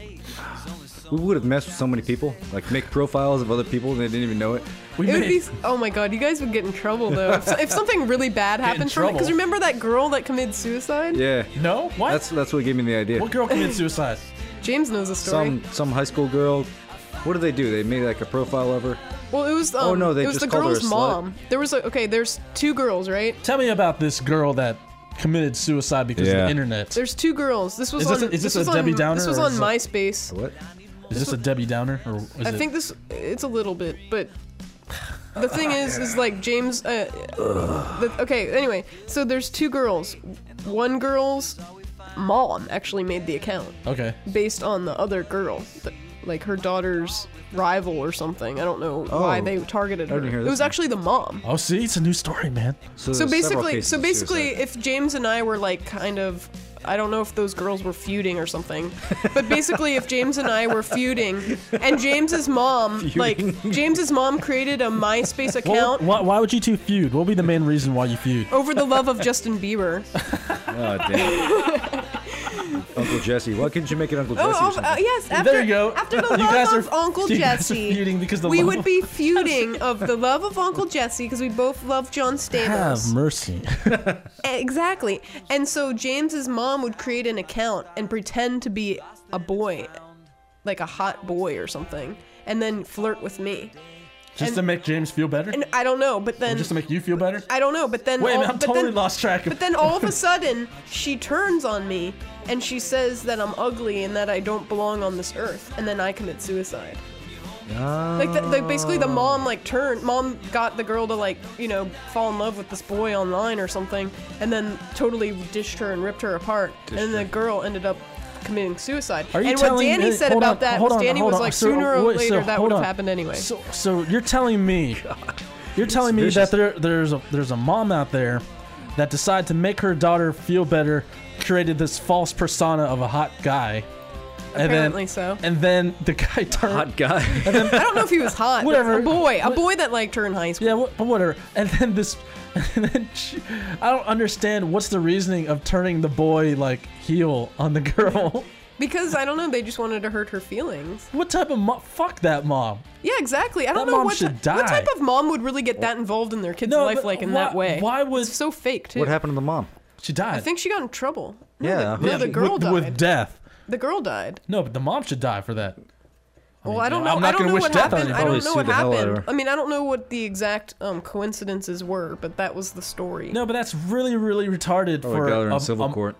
we would have messed with so many people. Like, make profiles of other people and they didn't even know it. We It would made. be. Oh my god, you guys would get in trouble though. If, if something really bad in happened from it, because trouble? remember that girl that committed suicide? Yeah. No, what? That's that's what gave me the idea. What girl committed suicide? James knows the story. Some some high school girl. What did they do? They made like a profile of her. well, it was. Um, Oh, no, they it was just the called her a girl's slut. mom. There was a, okay. There's two girls, right? Tell me about this girl that committed suicide because of Yeah. the internet. There's two girls. This was Is this on. a- is this was a Debbie on, Downer, This was or on is it- MySpace. What? Is this a Debbie Downer or is I it? think this. It's a little bit, but the thing is, is like James. Uh, the, okay. Anyway, so there's two girls. One girl's mom actually made the account Okay. based on the other girl, that, like her daughter's rival or something. I don't know why Oh. they targeted I her. didn't hear It this was one. actually the mom. Oh, see, it's a new story, man. So there's several basically, cases so of basically, suicide. if James and I were like kind of, I don't know if those girls were feuding or something, but basically, if James and I were feuding, and James's mom, like James's mom, created a MySpace Well, account why, why would you two feud? What would be the main reason why you feud? over the love of Justin Bieber. Oh, damn. Uncle Jesse. Why couldn't you make it Uncle Oh, Jesse or oh, something? uh, yes. After, There you go. After the You love guys of are- Uncle you guys are Jesse, feuding because the we love would of- be feuding of the love of Uncle Jesse because we both love John Stamos. Have mercy. Exactly. And so James's mom would create an account and pretend to be a boy, like a hot boy or something, and then flirt with me. Just And- to make James feel better? And I don't know, but Or then just to make you feel better? I don't know, but then Wait a all, minute, I'm but totally then, lost track of But then all of a sudden, she turns on me and she says that I'm ugly and that I don't belong on this earth, and then I commit suicide. Like, the, like basically, the mom like turned. Mom got the girl to like you know fall in love with this boy online or something, and then totally dished her and ripped her apart. and then the girl ended up committing suicide. Are you and what telling Danny me- said hold about on, that hold was on, Danny hold was on. like So, sooner or wait, later so, that hold would have on. happened anyway. So, so you're telling me, you're telling me vicious. that there, there's a there's a mom out there that decided to make her daughter feel better, created this false persona of a hot guy, And Apparently then, so. And then the guy turned. Hot guy. I don't know if he was hot. but Whatever. A boy. A What- boy that liked her in high school. Yeah, wh- but whatever. And then this, and then she, I don't understand what's the reasoning of turning the boy like heel on the girl. Because, I don't know, they just wanted to hurt her feelings. What type of mom? Fuck that mom. Yeah, exactly. I don't That know mom what, should ty- what die. type of mom would really get that involved in their kid's No, life but like in why- that way. why was- It's so fake, too. What happened to the mom? She died. I think she got in trouble. No, Yeah, the, no, yeah. the girl with, died. with death. The girl died. No, but the mom should die for that. I Well, mean, I don't I'm know. not I don't gonna know wish what death on happened. I anybody. don't know Probably what sue the hell out of happened. her. I mean, I don't know what the exact um, coincidences were, but that was the story. No, but that's really, really retarded Probably for got her in um, civil um, court.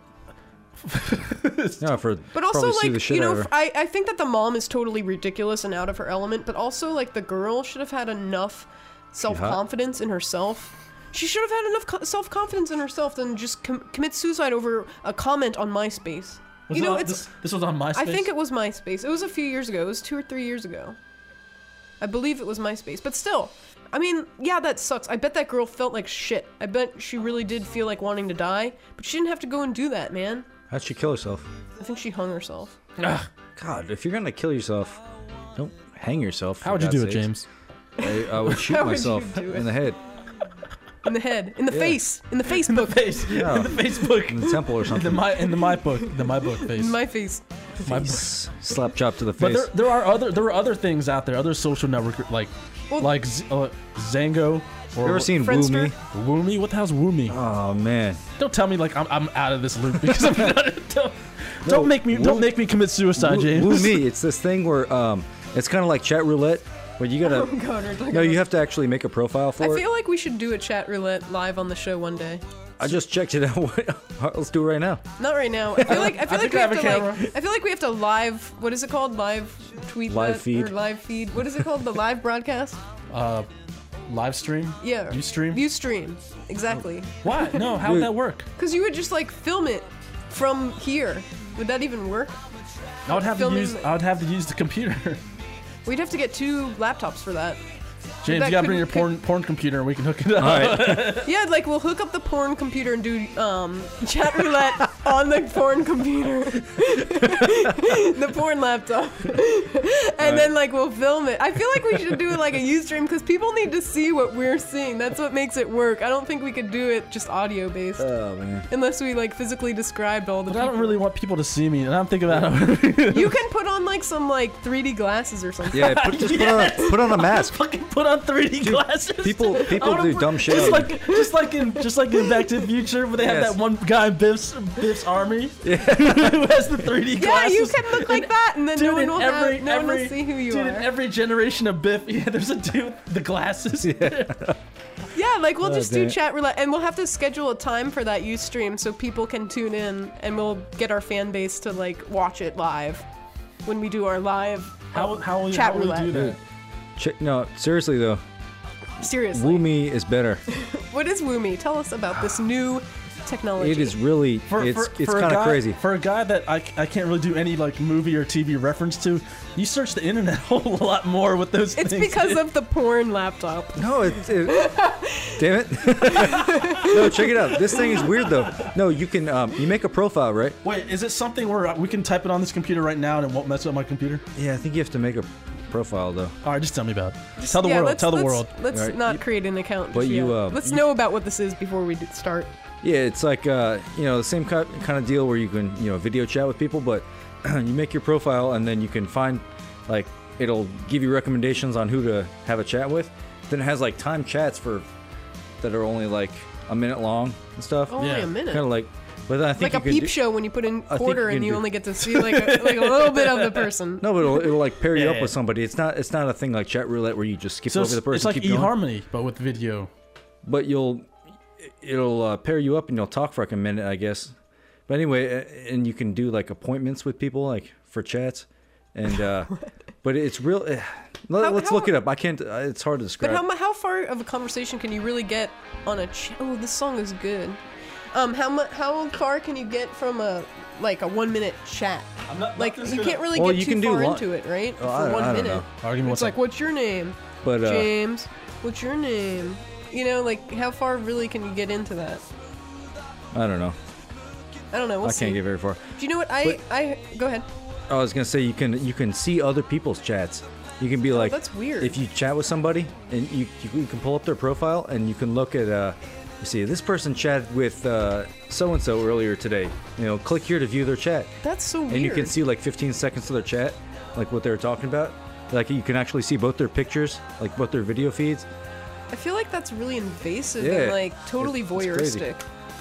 Yeah, for But also, probably sue the like, shit you know, out of f- her. I, I think that the mom is totally ridiculous and out of her element, but also, like, the girl should have had enough self-confidence in herself. She should have had enough co- self-confidence in herself than just com- commit suicide over a comment on MySpace. Was you it know, on- it's... this, this was on MySpace. I think it was MySpace. It was a few years ago. It was two or three years ago. I believe it was MySpace. But still, I mean, yeah, that sucks. I bet that girl felt like shit. I bet she really did feel like wanting to die, but she didn't have to go and do that, man. How'd she kill herself? I think she hung herself. Ugh, God, if you're gonna kill yourself, don't hang yourself. how would you do it, James? I, I would shoot How would you myself do it? in the head, In the head. In the Yeah. face. In the In the Facebook. face. Yeah. In the Facebook. in the temple or In the something. my in the my book. The my book face. In my face. My book. S- Slap chop to the But face. there, there are other there are other things out there, other social network like Well- like Z- uh, Zango or you ever seen Friendster? Woomy? Woomy? What the hell's Woomy? Oh man, Don't tell me like I'm, I'm out of this loop because I'm not. Don't, No, don't make me Woo- don't make me commit suicide, Woo- James. Woomy. It's this thing where um, it's kind of like chat roulette, where you gotta. Oh god, we're talking No, you about- have to actually make a profile for I it. feel like we should do a chat roulette live on the show one day. I just checked it out. Let's do it right now. Not right now. I feel like I feel I like think we I have, have to a like camera. I feel like we have to live what is it called? Live tweet Live that? feed. Or live feed. What is it called? The live broadcast? Uh, live stream. Yeah. You stream. You stream. Exactly. Why? No. How would Dude. that work? Cuz you would just like film it from here. Would that even work? I would have to Filming use. the- I would have to use the computer. We'd have to get two laptops for that. James, That you gotta could- bring your could- porn porn computer and we can hook it up. All right. Yeah, like we'll hook up the porn computer and do um, chat roulette on the porn computer, the porn laptop, and then like we'll film it. I feel like we should do it like a Ustream because people need to see what we're seeing. That's what makes it work. I don't think we could do it just audio based Oh man. unless we like physically described all the. But I don't people. really want people to see me, and I'm thinking about it. You can put on like some like three D glasses or something. Yeah, put, just put on put on a mask. Fucking put on three D glasses. People I people wanna do put- dumb shit. Just on- like, just like in, just like in Back to the Future, where they have Yes. that one guy in Biff's, Biff's army, who has the three D Yeah, glasses. you can look like that, and then Dude, no one in will every, have, no one every, will see who you dude, are. in every generation of Biff, yeah, there's a dude with the glasses. Yeah, like we'll Oh, just damn do it. chat roulette, and we'll have to schedule a time for that Ustream so people can tune in, and we'll get our fan base to like watch it live when we do our live How how will you, Chat how will you roulette. do that? Check, no, seriously though, Seriously, Woomy is better. what is Woomy? Tell us about this new technology. It is really, For, it's for, it's for a kind of guy- crazy. For a guy that I, I can't really do any like movie or T V reference to, you search the internet a whole lot more with those It's things. because of the porn laptop. No, it's it, damn it. No, check it out. This thing is weird though. No, you can um, you make a profile, right? Wait, is it something where we can type it on this computer right now and it won't mess up my computer? Yeah, I think you have to make a profile though. All right, just tell me about it. tell the Yeah, world. let's- Tell the let's- world. Let's Alright, not you- create an account. but just you, yet. uh, let's you- know about what this is before we d- start. Yeah, it's like uh, you know the same kind kind of deal where you can you know video chat with people, but you make your profile and then you can find like it'll give you recommendations on who to have a chat with. Then it has like time chats for that are only like a minute long and stuff. Only Yeah, a minute. Kind of like, but then I think Like a you can peep do, show when you put in I think quarter you and can you do- only get to see like a, like a little bit of the person. No, but it'll, it'll like pair you Yeah, up yeah. with somebody. It's not it's not a thing like chat roulette where you just skip So over it's, the person. it's like keep going. eHarmony, but with video. But you'll it'll uh, pair you up and you'll talk for like a minute, I guess. But anyway, uh, and you can do like appointments with people like for chats, and uh, but it's real. Uh, let, How- let's how- look it up. I can't. Uh, it's hard to describe. But how mu- how far of a conversation can you really get on a? Ch- oh, this song is good. Um, how mu- how far can you get from a like a one minute chat? I'm not, Like you can't really Well, get you too can do far lo- into it, right? Oh, I- For one I don't minute. know. Arguing It's like, what's your name? But uh, James. What's your name? You know, like how far really can you get into that? I don't know. I don't know. We'll I see. can't get very far. Do you know what I But- I go ahead? I was gonna say you can you can see other people's chats. You can be like, that's weird. If you chat with somebody and you you, you can pull up their profile and you can look at uh, you see this person chatted with so and so earlier today. You know, click here to view their chat, That's so weird. and you can see like fifteen seconds of their chat, like what they were talking about. Like you can actually see both their pictures, like both their video feeds. I feel like that's really invasive Yeah. and like totally It's- it's crazy. voyeuristic.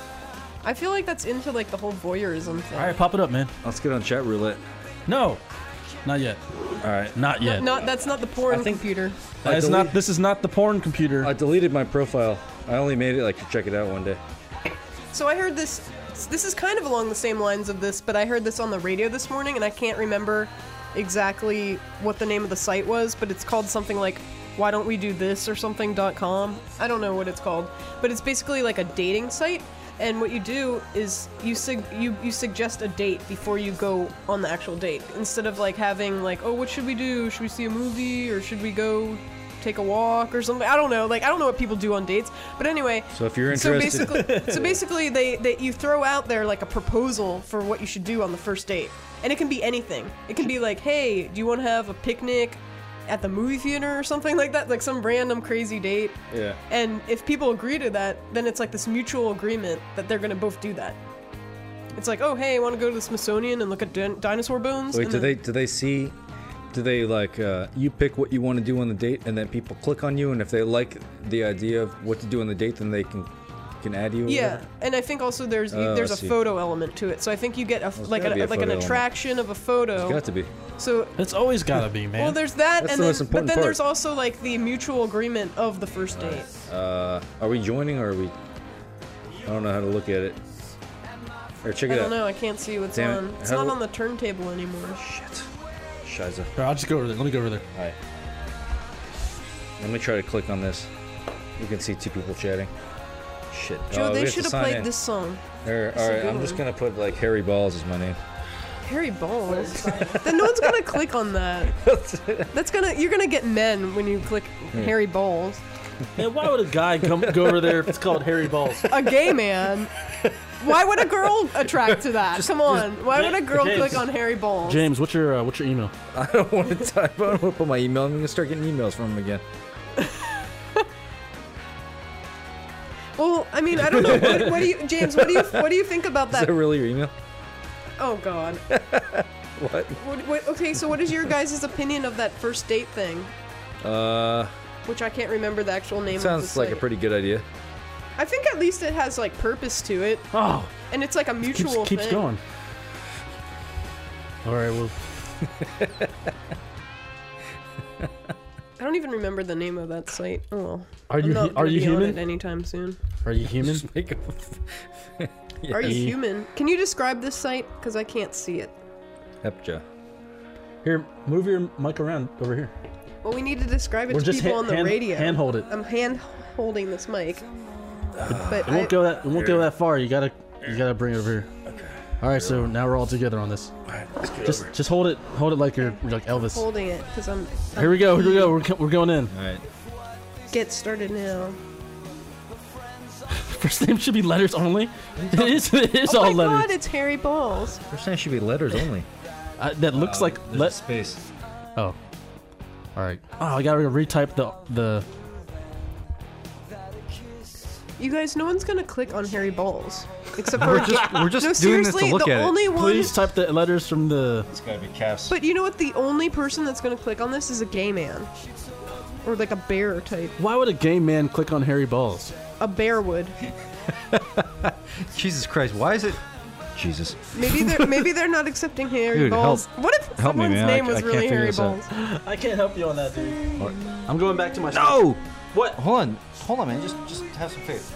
I feel like that's into like the whole voyeurism thing. All right, pop it up, man. Let's get on chat roulette. No, not yet. All right. Not yet. Not that's not the porn I think- computer. That is I not. delete- This is not the porn computer. I deleted my profile. I only made it like to check it out one day. So I heard this. This is kind of along the same lines of this, but I heard this on the radio this morning, and I can't remember exactly what the name of the site was, but it's called something like "Why Don't We Do This" or something dot com. I don't know what it's called, but it's basically like a dating site. And what you do is you sug- you you suggest a date before you go on the actual date, instead of like having like, oh, what should we do? Should we see a movie or should we go take a walk or something? I don't know. Like I don't know what people do on dates, but anyway. So if you're So interested, basically, so basically, they, they you throw out there like a proposal for what you should do on the first date, and it can be anything. It can be like, hey, do you want to have a picnic at the movie theater or something like that, like some random crazy date. yeah. And if people agree to that, then it's like this mutual agreement that they're gonna both do that. It's like, oh, hey, I want to go to the Smithsonian and look at din- dinosaur bones. Wait, and do then- they do they see? Do they like uh, you pick what you want to do on the date, and then people click on you, and if they like the idea of what to do on the date, then they can can add you. Or Yeah, whatever? and I think also there's you, Oh, there's I a see. photo element to it. So I think you get a, There's like gotta a, be a like an photo element. attraction of a It's photo. got to be. So It's always gotta be, man. well, there's that, That's and the then most but important then part. there's also like the mutual agreement of the first date. Uh, are we joining or are we? I don't know how to look at it. Or check I it don't out. know. I can't see what's Damn it. on. It's How not do- on the turntable anymore. Shit. Shiza. Here, I'll just go over there. Let me go over there. All right. Let me try to click on this. You can see two people chatting. Shit. Joe, Oh, we they have to should have sign played in. this song. There, That's all a right, good I'm just one. gonna put like Harry Balls is my name. Harry Balls. Then no one's gonna click on that. That's gonna you're gonna get men when you click Harry Balls. Man, why would a guy come go over there if it's called Harry Balls? A gay man. Why would a girl attract to that? Come on. Why would a girl James. click on Harry Balls? James, what's your uh, what's your email? I don't want to type. I don't want to put my email. I'm gonna start getting emails from him again. Well, I mean, I don't know. What, what do you, James? What do you what do you think about Is that? that really your email? Oh God. What? What, what, okay, so what is your guys' opinion of that first date thing? Uh, Which I can't remember the actual name of the sounds like a site. pretty good idea. I think at least it has like purpose to it, Oh, and it's like a keeps mutual keeps thing. going. All right, well, I don't even remember the name of that site. Oh well. are I'm you not hu- are gonna you be on human? it anytime soon. Are you human? Just make a- Are you Yes. human? Can you describe this site? Because I can't see it. Hepja. Here, move your mic around over here. Well, we need to describe it Or to just people ha- on the hand, radio. hand hold it. I'm hand holding this mic. But It I, won't go that it won't go that far. You gotta you gotta bring it over here. All right, so now we're all together on this. Just just hold it hold it like you're, you're like Elvis. holding it because I'm. Here we go. Here we go. We're co- we're going in. All right. Get started now. First name should be letters only. It is. It is Oh all my letters. God! It's Harry Balls. First name should be letters only. Uh, that looks like There's let. a space. Oh. All right. Oh, I gotta retype the the. You guys, no one's gonna click on Harry Balls except for. We're just we're just no, doing this seriously, to look the at only it. one. Please type the letters from the. It's gotta be caps. But you know what? The only person that's gonna click on this is a gay man, or like a bear type. Why would a gay man click on Harry Balls? A bear would. Jesus Christ, why is it? Jesus. Maybe they're maybe they're not accepting Harry Dude, Balls. help. What if Help me, someone's man. I- name I was can't really figure Harry this out. Balls? I can't help you on that, dude. What? I'm going back to my. No! What? Hold on. Hold on, man. Just just have some faith.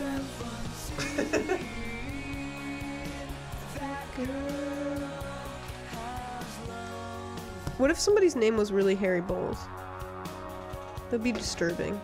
What if somebody's name was really Harry Balls? That'd be disturbing.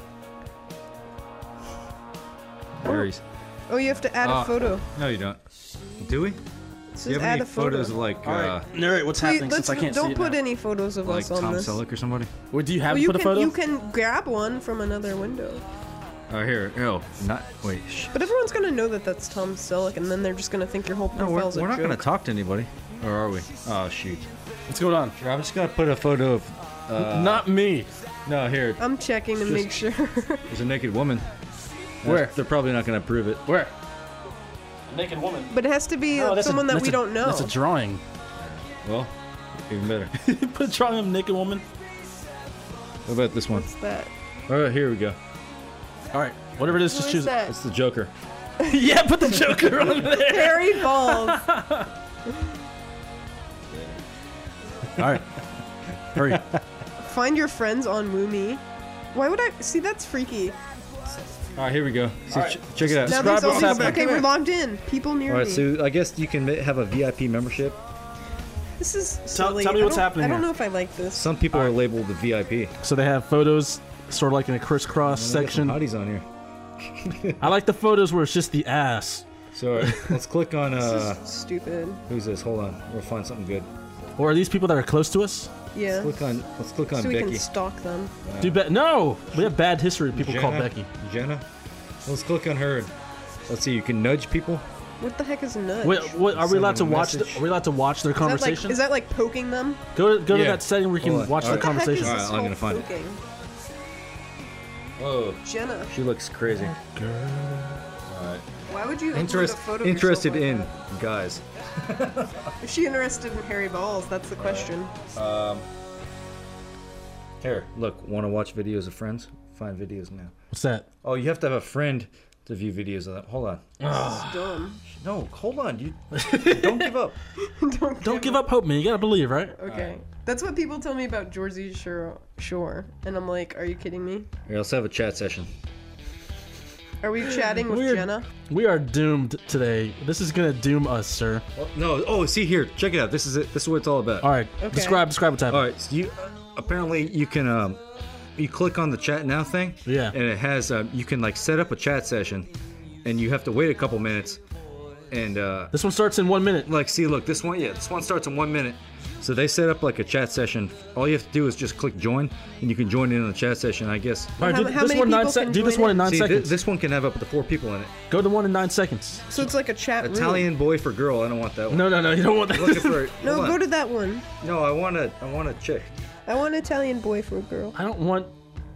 Harry's. Oh, you have to add Ah. a photo. No, you don't. Do we? It Do says you have add any a photo. photos of like All uh, right. Narrate what's Please, happening let's since I can't don't see it put now. any photos of like us on Tom this. Selleck or somebody? Wait, do you have Well, to you put a can photo? you can grab one from another window. Oh, here. Oh, not. Wait. Sh- But everyone's gonna know that that's Tom Selleck, and then they're just gonna think your whole no, we're, profile's we're a not joke. gonna talk to anybody, or are we? Oh shoot. What's going on? Here, I'm just gonna put a photo of. Uh, Not me. No, here. I'm checking to Just- make sure. There's a naked woman. Where? They're probably not gonna approve it. Where? A naked woman. But it has to be No, that's a- someone that that's we a- don't know. That's a drawing. Well, even better. Put a drawing of a naked woman. What about this one? What's that? All right, here we go. All right, whatever it is, What just is choose it. that? It's the Joker. Yeah, put the Joker on there. Hairy balls. All right, hurry. Find your friends on Woomi. Why would I see? That's freaky. All right, here we go. So All right. ch- check it out. Now Describe there's all what's these. happening. Okay, we're logged in. People near All right, me. so I guess you can ma- have a V I P membership. This is Tell- silly. tell me I what's don't- happening I don't here. know if I like this. Some people are labeled the V I P. So they have photos, sort of like in a crisscross And they got some section. hotties on here. I like the photos where it's just the ass. So all right, let's click on. This Uh, is stupid. who's this? Hold on, we'll find something good. Or are these people that are close to us? Yeah. Click on. Let's click on So we Becky. can stalk them. Do bet? No, we have bad history of people Jenna, called Becky. Jenna. Let's click on her. Let's see. You can nudge people. What the heck is a nudge? Wait, what, are we Send allowed to them a watch? The, message. are we allowed to watch their is that like conversation? is that like poking them? go to, go to Yeah. that setting where you Hold can on. watch All their right. What the heck conversation. is Alright, this I'm gonna called find it. poking? Whoa, Jenna. she looks crazy. All right. Why would you upload Interest, a photo of interested yourself in like guys. that? Is she interested in hairy balls? That's the question. Um. Here, look. Want to watch videos of friends? Find videos now. What's that? Oh, you have to have a friend to view videos of that. Hold on. It's dumb. No, hold on. You don't give up. don't Don't give up hope, man. You gotta believe, right? Okay. That's what people tell me about Jersey Shore, Shore, and I'm like, are you kidding me? Here, let's have a chat session. Are we chatting with We're- Jenna? We are doomed today. This is gonna doom us, sir. Oh, no. Oh, see here. Check it out. This is it. This is what it's all about. All right, Okay. describe describe what's happening. All right. So you apparently you can um you click on the chat now thing. Yeah. And it has um, you can like set up a chat session, and you have to wait a couple minutes, and uh This one starts in one minute. like see look this one yeah this one starts in one minute. So they set up like a chat session. All you have to do is just click join, and you can join in on the chat session. I guess. All right, How- do how this many one nine people sec- can Do this join one in? in nine See, thi- seconds. this one can have up to four people in it. Go to one in nine seconds. So it's like a chat room. Italian boy for girl. I don't want that one. No, no, no. You don't want I'm looking that. for. No, hold go on. to that one. No, I want a. I want a chick. I want an Italian boy for a girl. I don't want.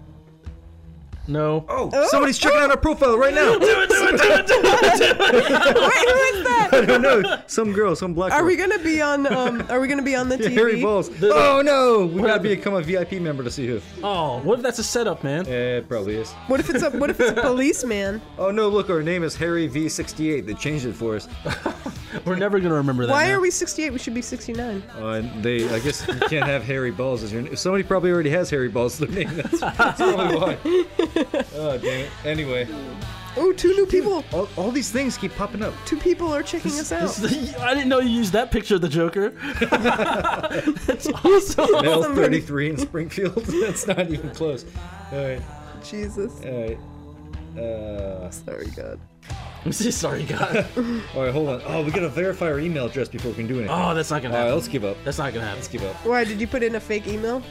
No. Oh, somebody's checking out our profile right now. Do it, do it, do it, do it, do it. Wait, who is that? I don't know. Some girl, some black girl. Are we gonna be on? Um, are we gonna be on the T V? Hairy balls. Oh no, we gotta become a V I P member to see who. Oh, what if that's a setup, man? Yeah, it probably is. What if it's a What if it's a policeman? Oh no, look, our name is Harry V sixty-eight. They changed it for us. We're never gonna remember that. Why man. are we sixty-eight? We should be sixty-nine. Uh, and they, I guess, you can't have hairy balls as your name. Somebody probably already has hairy balls as their name. That's, that's probably why. Oh damn it. Anyway, Oh, two new people. all, all these things keep popping up. Two people are checking us out. This- I didn't know you used that picture of the Joker. That's awesome. Male Somebody- thirty-three in Springfield. That's not even close. All right, Jesus. all right. Uh, Sorry, God. I'm so sorry, God. all right, hold on. Oh, we gotta verify our email address before we can do anything. Oh, that's not gonna All right, happen. let's give up. That's not gonna happen. Let's give up. Why did you put in a fake email?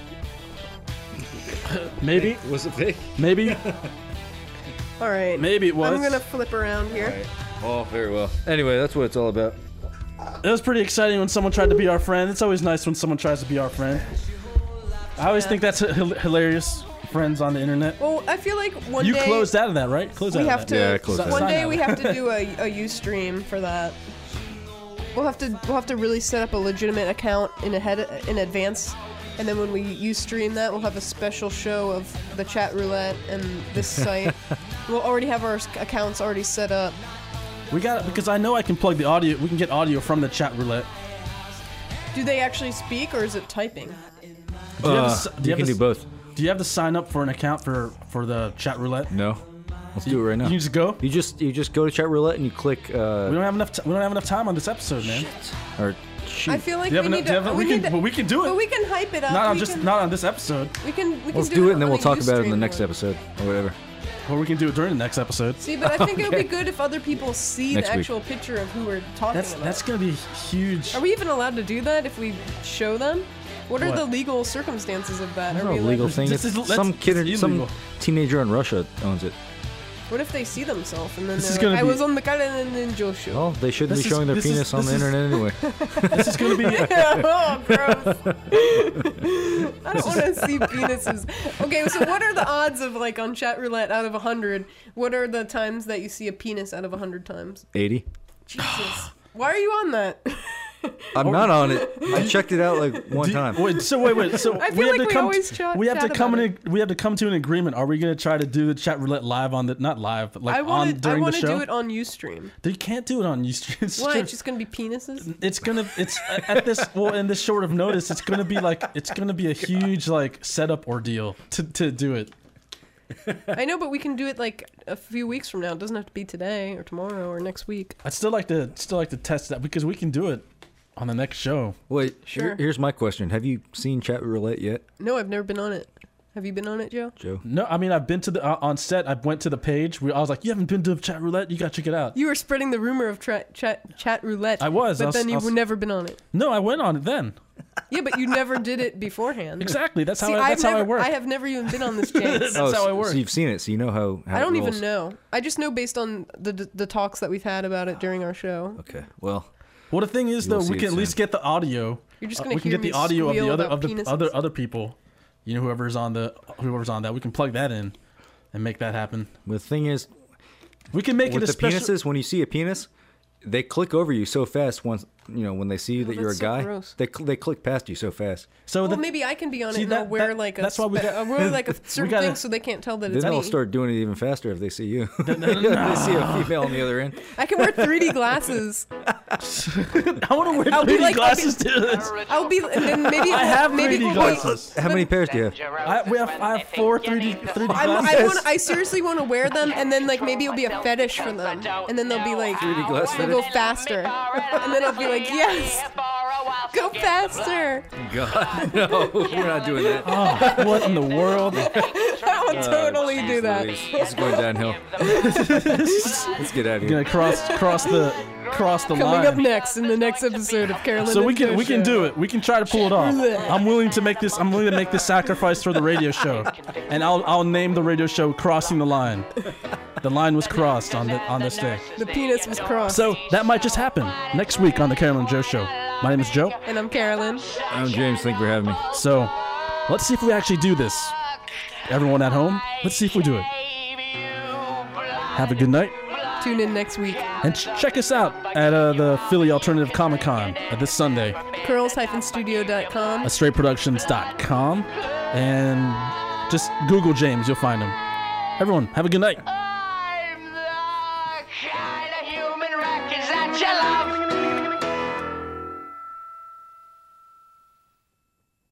Maybe, Was it fake? maybe, All right. maybe it was. I'm gonna flip around here. Right. Oh, very well. Anyway, that's what it's all about. It was pretty exciting when someone tried to be our friend. It's always nice when someone tries to be our friend. I always think that's h- hilarious. Friends on the internet. Well, I feel like one You day closed out of that, right? Close we out have of to. that. Yeah, I closed out. One Sign day out. we have to do a, a Ustream for that. We'll have to we'll have to really set up a legitimate account in ahead in advance, and then when we Ustream that, we'll have a special show of the chat roulette and this site. We'll already have our s- accounts already set up. We got it because I know I can plug the audio. We can get audio from the chat roulette. Do they actually speak or is it typing? Do you have Uh, to s- do you you have can to do s- both. Do you have to sign up for an account for for the chat roulette? No. Let's do it right now. You just go. You just you just go to chat roulette and you click We uh don't have enough. T- we don't have enough time on this episode, man. or shoot. I feel like Do you we have need enough? Do you to. have, we we can. need to Well, we can do but it. we can hype it up. Not on we just can, not on this episode. We can. We can Let's do, do it it and then on we'll a talk about it in the Ustream next one. episode or whatever. Or we can do it during the next episode. See, but I think it would be good if other people see Next the week. actual picture of who we're talking That's about. that's gonna be huge. Are we even allowed to do that if we show them? What are What? the legal circumstances of that? It's Are not we a legal like, thing. This It's is- some that's- kid, it's some illegal. teenager in Russia owns it. What if they see themselves and then This they're is like, gonna I be- was on the Karen and Joe show. Well, they shouldn't This be is- showing their this is- penis on this the is- internet anyway. This is gonna be. Oh, gross. I don't want to see penises. Okay, so what are the odds of, like, on chat roulette out of one hundred, what are the times that you see a penis out of one hundred times? eighty. Jesus. Why are you on that? I'm not on it. I checked it out like one Do- time. Wait, so wait, wait. So I we feel have like to we come. always chat- we have to chat come about in. A, we have to come to an agreement. Are we gonna try to do the chat roulette live on the not live, but like I on want to I during the want to show? do it on Ustream. You can't do it on Ustream. It's Why? ju- It's just going to be penises? It's gonna. It's at this. Well, in this short of notice, it's gonna be like. It's gonna be a huge like setup ordeal to to do it. I know, but we can do it like a few weeks from now. It doesn't have to be today or tomorrow or next week. I'd still like to still like to test that because we can do it on the next show. Wait, Sure. here- here's my question. Have you seen Chat Roulette yet, No, I've never been on it. Have you been on it, Joe? Joe? No, I mean I've been to the uh, on set. I went to the page. We, I was like, you haven't been to chat roulette. You got to check it out. You were spreading the rumor of tra- chat chat roulette. I was, but I was- then I you've was- never been on it. No, I went on it then. Yeah, but you never did it beforehand. Exactly. That's how. See, I, that's I've how never, I work. I have never even been on this chance. That's how so, it works. So you've seen it, so you know how. how I it don't even rolls. know. I just know based on the, the the talks that we've had about it during our show. Okay, well, Well, the thing is, You'll though, see we it can at soon. least get the audio. You're just Uh, gonna we can hear get the me audio of the squeal other about of the penises. other other people. You know, whoever's on the whoever's on that, we can plug that in and make that happen. the thing is, We can make with it a the special. penises, when you see a penis, they click over you so fast. Once you know, when they see that Oh, you're a that's so guy, gross. they cl- they click past you so fast. So Well, the, maybe I can be on See, it and I'll that- wear that- like a that's why we spe- got- I'll wear like a certain gotta- thing so they can't tell that Then it's they'll me. start doing it even faster if they see you. they see a female on the other end. I can wear three D glasses. I want to wear I'll be three D like- I'll be- glasses to this. I'll be and then maybe I have maybe three D wait, glasses. How many pairs do you have? I, we have, I have four three D three D I'm, glasses. I want. I seriously want to wear them, and then like maybe it'll be a fetish for them, and then they'll be like, three D glass they'll go faster, and then I'll be like, yes, go faster. God, no, we're not doing that. Oh, what in the world? I will totally do that. Louise, this is going downhill. Let's get out of here. Gonna cross cross the cross the Coming up line. next in the next episode of Carolyn. So we and can Joe we can Show. do it. We can try to pull it off. Blech. I'm willing to make this. I'm willing to make this sacrifice for the radio show, and I'll I'll name the radio show "Crossing the Line." The line was crossed on the on this day. The penis was crossed. So that might just happen next week on the Carolyn and Joe Show. My name is Joe. and I'm Carolyn. I'm James. Thank you for having me. So let's see if we actually do this. Everyone at home, let's see if we do it. Have a good night. Tune in next week. And ch- check us out at uh, the Philly Alternative Comic Con uh, this Sunday, curls studio dot com. at straight productions dot com. And just Google James, you'll find him. Everyone, have a good night.